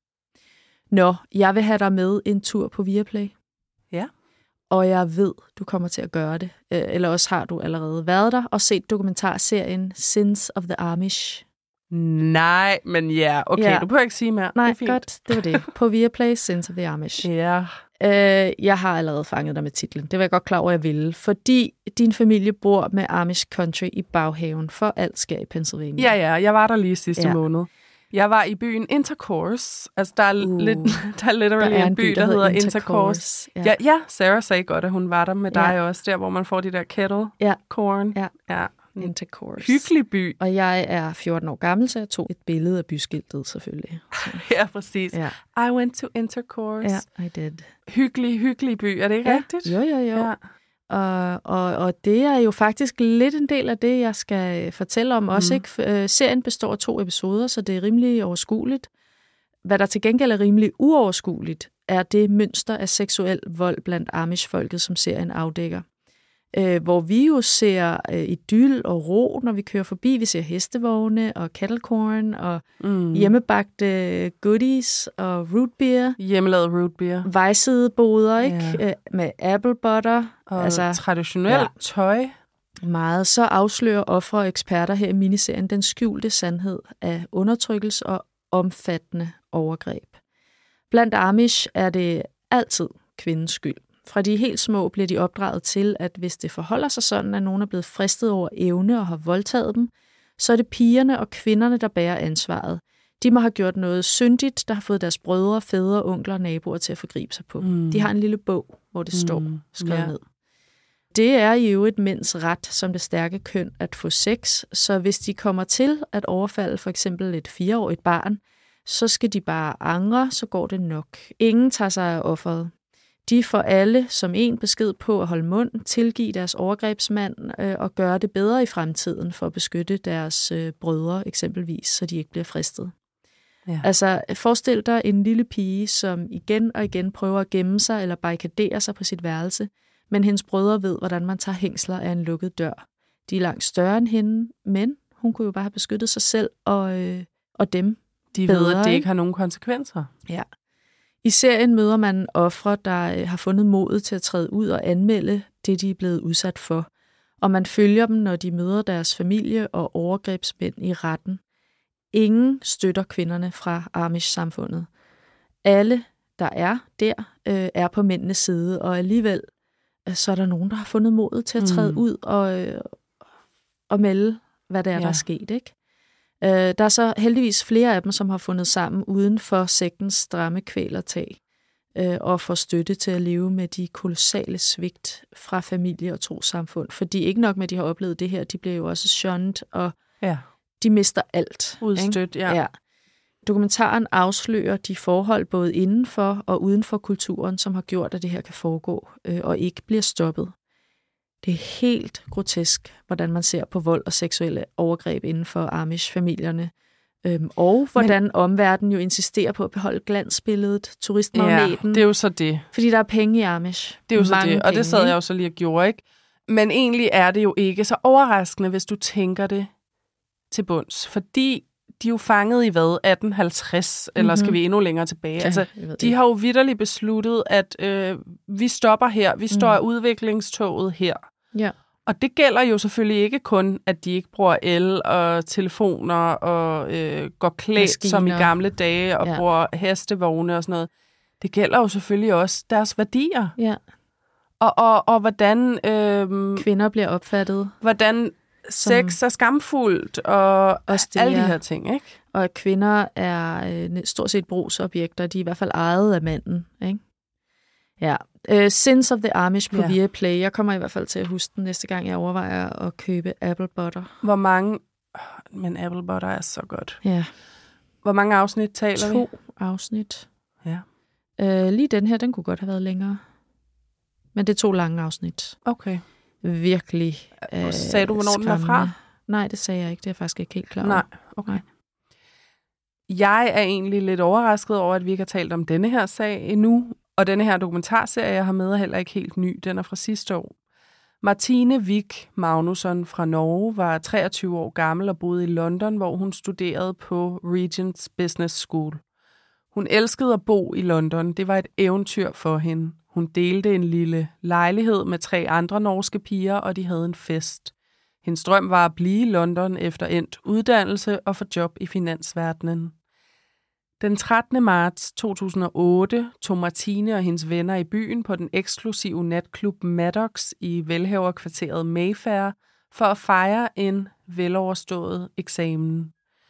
S2: Nå, jeg vil have dig med en tur på Viaplay.
S1: Ja.
S2: Og jeg ved, du kommer til at gøre det. Eller også har du allerede været der og set dokumentarserien Sins of the Amish.
S1: Nej, men ja, okay, ja. Du behøver ikke sige mere.
S2: Nej,
S1: det er fint.
S2: Godt, det var det. På Viaplay, Sins of the Amish.
S1: Ja.
S2: Øh, jeg har allerede fanget dig med titlen. Det var jeg godt klar over, jeg ville. Fordi din familie bor med Amish Country i baghaven, for alt sker i Pennsylvania.
S1: Ja, ja, jeg var der lige sidste ja. måned. Jeg var i byen Intercourse. Altså, der er, uh, lidt, der er literally der er en, en by, der, der hedder Intercourse. Intercourse. Ja. Ja, ja, Sarah sagde godt, at hun var der med dig ja. også, der hvor man får de der kettle
S2: ja.
S1: corn.
S2: Ja.
S1: ja.
S2: Intercourse.
S1: Hyggelig by.
S2: Og jeg er fjorten år gammel, så jeg tog et billede af byskiltet selvfølgelig.
S1: ja, præcis. Ja. I went to Intercourse.
S2: Ja, yeah, I did.
S1: Hyggelig, hyggelig by. Er det ikke
S2: ja.
S1: rigtigt?
S2: Jo, jo, jo. Ja. Og, og, og det er jo faktisk lidt en del af det, jeg skal fortælle om mm. også. Ikke? Serien består af to episoder, så det er rimelig overskueligt. Hvad der til gengæld er rimelig uoverskueligt, er det mønster af seksuel vold blandt Amish-folket, som serien afdækker. Øh, hvor vi jo ser øh, idyl og ro, når vi kører forbi. Vi ser hestevogne og kettlecorn og mm. hjemmebagte goodies og root beer.
S1: Hjemmelavet root beer.
S2: Vejsede boder, ikke?
S1: Ja.
S2: Øh, med apple butter.
S1: Og altså, traditionelt ja. tøj.
S2: Meget. Så afslører ofre og eksperter her i miniserien den skjulte sandhed af undertrykkelse og omfattende overgreb. Blandt Amish er det altid kvindens skyld. Fra de helt små bliver de opdraget til, at hvis det forholder sig sådan, at nogen er blevet fristet over evne og har voldtaget dem, så er det pigerne og kvinderne, der bærer ansvaret. De må have gjort noget syndigt, der har fået deres brødre, fædre, onkler og naboer til at forgribe sig på. Mm. De har en lille bog, hvor det står mm. skrevet ja. ned. Det er i øvrigt mænds ret som det stærke køn at få sex, så hvis de kommer til at overfalde for eksempel et fireårigt barn, så skal de bare angre, så går det nok. Ingen tager sig af offeret. De får alle som en besked på at holde mund, tilgive deres overgrebsmand øh, og gøre det bedre i fremtiden for at beskytte deres øh, brødre eksempelvis, så de ikke bliver fristet. Ja. Altså forestil dig en lille pige, som igen og igen prøver at gemme sig eller barrikadere sig på sit værelse, men hendes brødre ved, hvordan man tager hængsler af en lukket dør. De er langt større end hende, men hun kunne jo bare have beskyttet sig selv og, øh, og dem.
S1: De
S2: bedre,
S1: ved, at det ikke har nogen konsekvenser.
S2: Ja. I serien møder man ofre, der har fundet modet til at træde ud og anmelde det, de er blevet udsat for. Og man følger dem, når de møder deres familie og overgrebsmænd i retten. Ingen støtter kvinderne fra Amish-samfundet. Alle, der er der, øh, er på mændenes side, og alligevel øh, så er der nogen, der har fundet modet til at træde mm. ud og, øh, og melde, hvad det er, ja. der er sket, ikke? Der er så heldigvis flere af dem, som har fundet sammen uden for sektens stramme kvælertag og får støtte til at leve med de kolossale svigt fra familie og trossamfund. Fordi ikke nok med, at de har oplevet det her, de bliver jo også shunned, og ja. de mister alt.
S1: Udstødt, ja.
S2: ja. Dokumentaren afslører de forhold både inden for og uden for kulturen, som har gjort, at det her kan foregå og ikke bliver stoppet. Det er helt grotesk, hvordan man ser på vold og seksuelle overgreb inden for Amish-familierne. Øhm, og hvordan Men, omverdenen jo insisterer på at beholde glansbilledet, turistmagneten.
S1: Ja, det er jo så det.
S2: Fordi der er penge i Amish.
S1: Det er jo så det, og det sad jeg jo så lige og gjorde, ikke? Men egentlig er det jo ikke så overraskende, hvis du tænker det til bunds. Fordi de er jo fanget i hvad? atten halvtreds, mm-hmm. eller skal vi endnu længere tilbage? Ja, altså, de har jo vitterligt besluttet, at øh, vi stopper her. Vi står af mm. udviklingstoget her.
S2: Ja.
S1: Og det gælder jo selvfølgelig ikke kun, at de ikke bruger el og telefoner og øh, går klædt Maskiner. som i gamle dage og ja. bruger hestevogne og sådan noget. det gælder jo selvfølgelig også deres værdier.
S2: Ja.
S1: Og, og, og hvordan... Øhm,
S2: Kvinder bliver opfattet.
S1: Hvordan sex er skamfuldt, og alle de her ting, ikke?
S2: Og at kvinder er øh, stort set brugsobjekter. De er i hvert fald ejet af manden, ikke? Ja. Uh, Sins of the Amish på ja. Viaplay. Jeg kommer i hvert fald til at huske den næste gang, jeg overvejer at købe apple butter.
S1: Hvor mange... Men apple butter er så godt.
S2: Ja.
S1: Hvor mange afsnit taler
S2: to
S1: vi?
S2: To afsnit.
S1: Ja.
S2: Uh, lige den her, den kunne godt have været længere. Men det er to lange afsnit.
S1: Okay.
S2: Virkelig uh,
S1: Sagde du, hvornår skræmmende. Den var fra?
S2: Nej, det sagde jeg ikke. Det er jeg faktisk ikke helt klar over.
S1: Nej, okay. Nej. Jeg er egentlig lidt overrasket over, at vi ikke har talt om denne her sag endnu. Og denne her dokumentarserie, jeg har med, er heller ikke helt ny. Den er fra sidste år. Martine Vik Magnusson fra Norge var treogtyve år gammel og boede i London, hvor hun studerede på Regent's Business School. Hun elskede at bo i London. Det var et eventyr for hende. Hun delte en lille lejlighed med tre andre norske piger, og de havde en fest. Hendes drøm var at blive i London efter endt uddannelse og få job i finansverdenen. Den trettende marts to tusind og otte tog Martine og hendes venner i byen på den eksklusive natklub Maddox i velhaverkvarteret Mayfair for at fejre en veloverstået eksamen.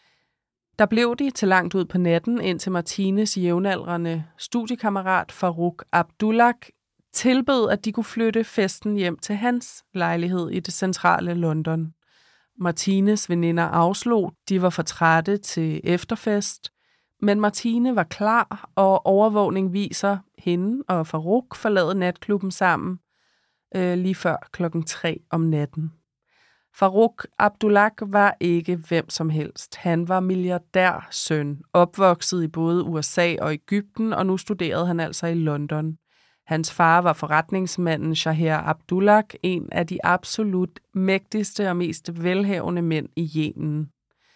S1: Der blev de til langt ud på natten, indtil Martines jævnaldrende studiekammerat Farouk Abdullah tilbød, at de kunne flytte festen hjem til hans lejlighed i det centrale London. Martines veninder afslog, de var for trætte til efterfest, men Martine var klar, og overvågning viser hende og Farouk forlade natklubben sammen øh, lige før klokken tre om natten. Farouk Abdullah var ikke hvem som helst. Han var milliardærsøn, opvokset i både U S A og Egypten, og nu studerede han altså i London. Hans far var forretningsmanden Shaher Abdullah, en af de absolut mægtigste og mest velhavende mænd i Yemen.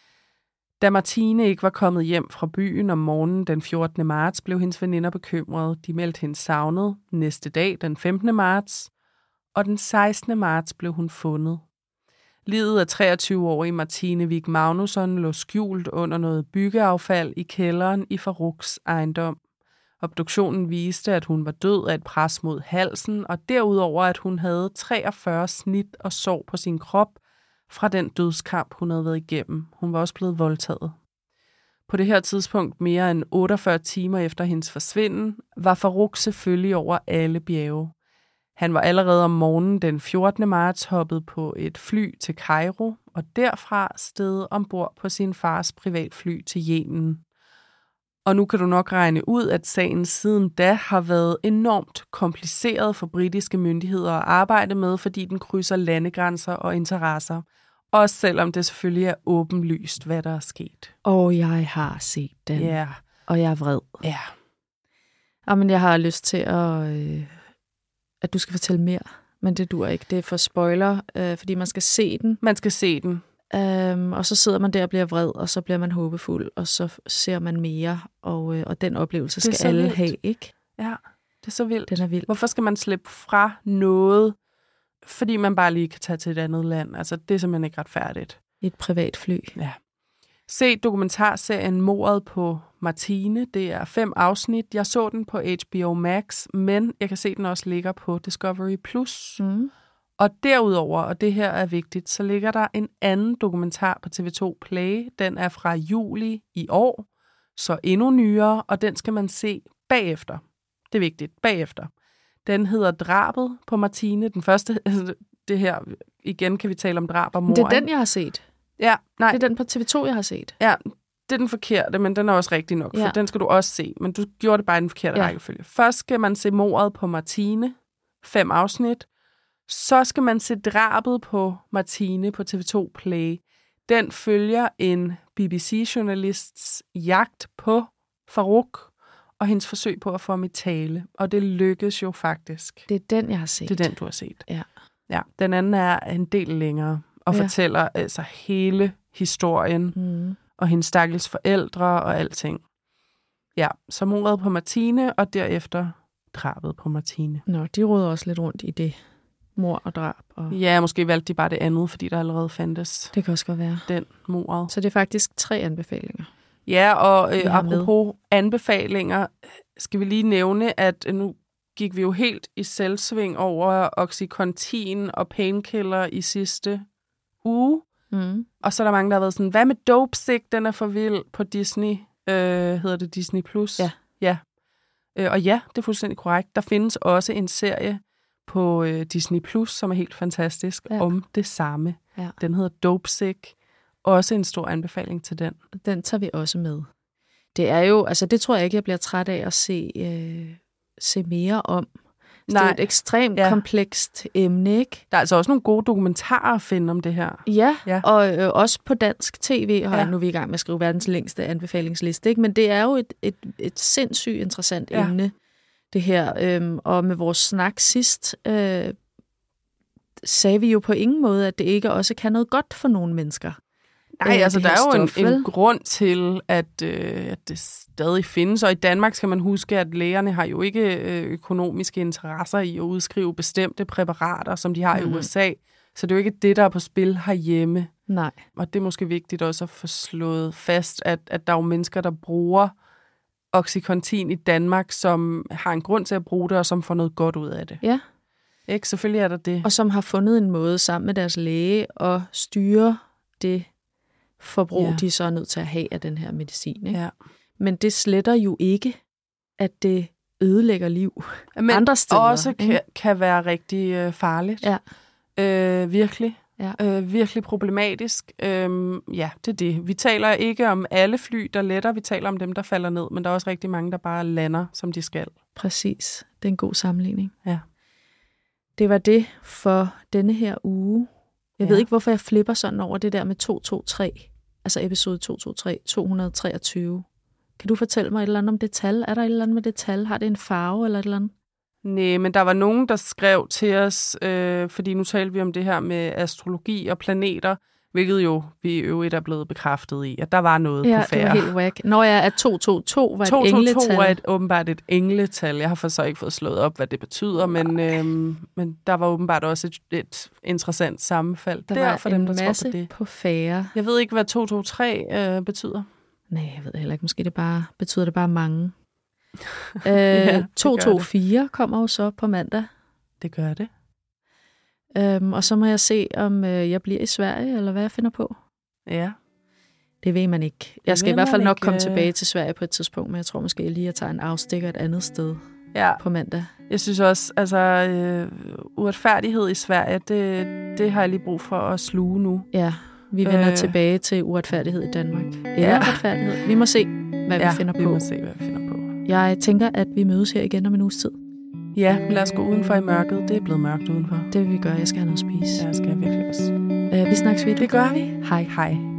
S1: Da Martine ikke var kommet hjem fra byen om morgenen den fjortende marts, blev hendes veninder bekymrede. De meldte hende savnet næste dag, den femtende marts, og den sekstende marts blev hun fundet. Livet af treogtyve-årige Martine Vik Magnusson lå skjult under noget byggeaffald i kælderen i Farouks ejendom. Obduktionen viste, at hun var død af et pres mod halsen, og derudover, at hun havde treogfyrre snit og sår på sin krop fra den dødskamp, hun havde været igennem. Hun var også blevet voldtaget. På det her tidspunkt, mere end otteogfyrre timer efter hendes forsvinden, var Farouk selvfølgelig over alle bjerge. Han var allerede om morgenen den fjortende marts hoppet på et fly til Kairo, og derfra steg ombord på sin fars privatfly til Yemen. Og nu kan du nok regne ud, at sagen siden da har været enormt kompliceret for britiske myndigheder at arbejde med, fordi den krydser landegrænser og interesser. Også selvom det selvfølgelig er åbenlyst, hvad der er sket.
S2: Og jeg har set den.
S1: Ja. Yeah.
S2: Og jeg er vred.
S1: Ja. Yeah.
S2: Jamen, jeg har lyst til at, øh, at du skal fortælle mere, men det dur ikke. Det er for spoiler, øh, fordi man skal se den.
S1: Man skal se den.
S2: Um, og så sidder man der og bliver vred, og så bliver man håbefuld, og så ser man mere, og, øh, og den oplevelse skal alle vildt. have, ikke?
S1: Ja, det er så vildt.
S2: Den er vild.
S1: Hvorfor skal man slippe fra noget, fordi man bare lige kan tage til et andet land? Altså, det er simpelthen ikke retfærdigt.
S2: Et privat fly.
S1: Ja. Se dokumentarserien Mordet på Martine. Det er fem afsnit. Jeg så den på H B O Max, men jeg kan se, den også ligger på Discovery Plus.
S2: Mm.
S1: Og derudover, og det her er vigtigt, så ligger der en anden dokumentar på T V to Play. Den er fra juli i år, så endnu nyere, og den skal man se bagefter. Det er vigtigt, bagefter. Den hedder Drabet på Martine. Den første, det her, igen kan vi tale om drab og mord.
S2: Det er den, jeg har set.
S1: Ja, nej.
S2: Det er den på T V to, jeg har set.
S1: Ja, det er den forkerte, men den er også rigtig nok, for ja. Den skal du også se. Men du gjorde det bare i den forkerte ja. rækkefølge. Først skal man se Mordet på Martine, fem afsnit. Så skal man se Drabet på Martine på T V to Play. Den følger en B B C-journalists jagt på Farouk og hendes forsøg på at få ham i tale. Og det lykkes jo faktisk.
S2: Det er den, jeg har set.
S1: Det er den, du har set.
S2: Ja.
S1: Ja, den anden er en del længere og ja. fortæller altså hele historien
S2: mm.
S1: og hendes stakkels forældre og alting. Ja, så Mordet på Martine og derefter Drabet på Martine.
S2: Nå, de råder også lidt rundt i det. Mord og drab. Og...
S1: Ja, måske valgte de bare det andet, fordi der allerede fandtes.
S2: Det kan også godt være.
S1: Den mordet.
S2: Så det er faktisk tre anbefalinger.
S1: Ja, og øh,
S2: vi har med.
S1: apropos anbefalinger, skal vi lige nævne, at nu gik vi jo helt i selvsving over Oxycontin og painkiller i sidste uge.
S2: Mm.
S1: Og så er der mange, der har været sådan, hvad med Dopesick? Den er for vild på Disney. Øh, hedder det Disney Plus?
S2: Ja.
S1: Ja. Øh, og ja, det er fuldstændig korrekt. Der findes også en serie på øh, Disney Plus, som er helt fantastisk,
S2: Ja.
S1: om det samme.
S2: Ja.
S1: Den hedder Dopesick. Også en stor anbefaling til den.
S2: Den tager vi også med. Det er jo, altså det tror jeg ikke, jeg bliver træt af at se, øh, se mere om. Så det er
S1: Nej.
S2: jo et ekstremt
S1: Ja.
S2: komplekst emne, ikke?
S1: Der er altså også nogle gode dokumentarer at finde om det her.
S2: Ja,
S1: Ja.
S2: ja. og øh, også på dansk tv, og
S1: Ja.
S2: ja. nu er vi i gang med at skrive verdens længste anbefalingsliste, ikke? Men det er jo et, et, et sindssygt interessant
S1: Ja.
S2: ja. emne, det her. Øhm, og med vores snak sidst, øh, sagde vi jo på ingen måde, at det ikke også kan noget godt for nogle mennesker.
S1: Nej,
S2: øh,
S1: altså
S2: det
S1: der
S2: her
S1: er jo en,
S2: stof,
S1: en
S2: vel?
S1: grund til, at, øh, at det stadig findes. Og i Danmark skal man huske, at lægerne har jo ikke øh, økonomiske interesser i at udskrive bestemte præparater, som de har
S2: Mhm.
S1: i U S A. Så det er jo ikke det, der er på spil herhjemme.
S2: Nej.
S1: Og det er måske vigtigt også at få slået fast, at, at der er jo mennesker, der bruger Oxycontin i Danmark, som har en grund til at bruge det, og som får noget godt ud af det.
S2: Ja,
S1: Ikke? Selvfølgelig er der det.
S2: og som har fundet en måde sammen med deres læge at styre det forbrug,
S1: Ja.
S2: ja. de så er nødt til at have af den her medicin. Ikke?
S1: Ja.
S2: Men det sletter jo ikke, at det ødelægger liv.
S1: Men
S2: andre steder,
S1: også
S2: ikke?
S1: kan, kan være rigtig øh, farligt.
S2: Ja.
S1: Øh, virkelig.
S2: Ja.
S1: Øh, virkelig problematisk. Øhm, ja, det er det. Vi taler ikke om alle fly, der letter. Vi taler om dem, der falder ned. Men der er også rigtig mange, der bare lander, som de skal.
S2: Præcis. Det er en god sammenligning.
S1: Ja.
S2: Det var det for denne her uge. Jeg
S1: Ja.
S2: ved ikke, hvorfor jeg flipper sådan over det der med to to tre. Altså episode to to tre, to hundrede treogtyve. Kan du fortælle mig et eller andet om det tal? Er der et eller andet med det tal? Har det en farve eller et eller andet?
S1: Nej, men der var nogen, der skrev til os, øh, fordi nu talte vi om det her med astrologi og planeter, hvilket jo vi i øvrigt er blevet bekræftet i, at der var noget
S2: Ja,
S1: på
S2: det
S1: færre.
S2: var helt whack. Når jeg er to to to var et
S1: to to to
S2: engletal.
S1: er et, åbenbart et engletal. Jeg har for så ikke fået slået op, hvad det betyder, men, øhm, men der var åbenbart også et, et interessant sammenfald
S2: Der
S1: der
S2: var
S1: for dem,
S2: en
S1: der
S2: masse
S1: tror på det.
S2: på færre.
S1: Jeg ved ikke, hvad to to tre øh, betyder.
S2: Nej, jeg ved heller ikke. Måske det bare, betyder det bare mange.
S1: Ja,
S2: øh,
S1: det
S2: to
S1: gør
S2: to
S1: det.
S2: fire kommer jo så på mandag.
S1: Det gør det.
S2: Øhm, og så må jeg se, om øh, jeg bliver i Sverige, eller hvad jeg finder på.
S1: Ja.
S2: Det ved man ikke. Jeg skal
S1: ved
S2: i hvert fald
S1: man
S2: nok
S1: ikke,
S2: komme
S1: øh.
S2: tilbage til Sverige på et tidspunkt, men jeg tror måske lige, at jeg tager en afstikker et andet sted
S1: Ja,
S2: på mandag.
S1: jeg synes også, altså øh, uretfærdighed i Sverige, det, det har jeg lige brug for at sluge nu.
S2: Ja, vi vender
S1: Øh.
S2: øh. tilbage til uretfærdighed i Danmark. Eller
S1: Ja.
S2: ja. retfærdighed. Vi må se, hvad
S1: ja,
S2: vi finder
S1: vi
S2: på.
S1: må se, hvad vi finder på.
S2: Jeg tænker, at vi mødes her igen om en uges tid.
S1: Ja, lad os gå udenfor i mørket. Det er blevet mørkt udenfor.
S2: Det vil vi gøre. Jeg skal have noget at spise.
S1: Ja, skal jeg virkelig også.
S2: Øh, vi snakkes ved.
S1: Det gør vi.
S2: Hej.
S1: Hej.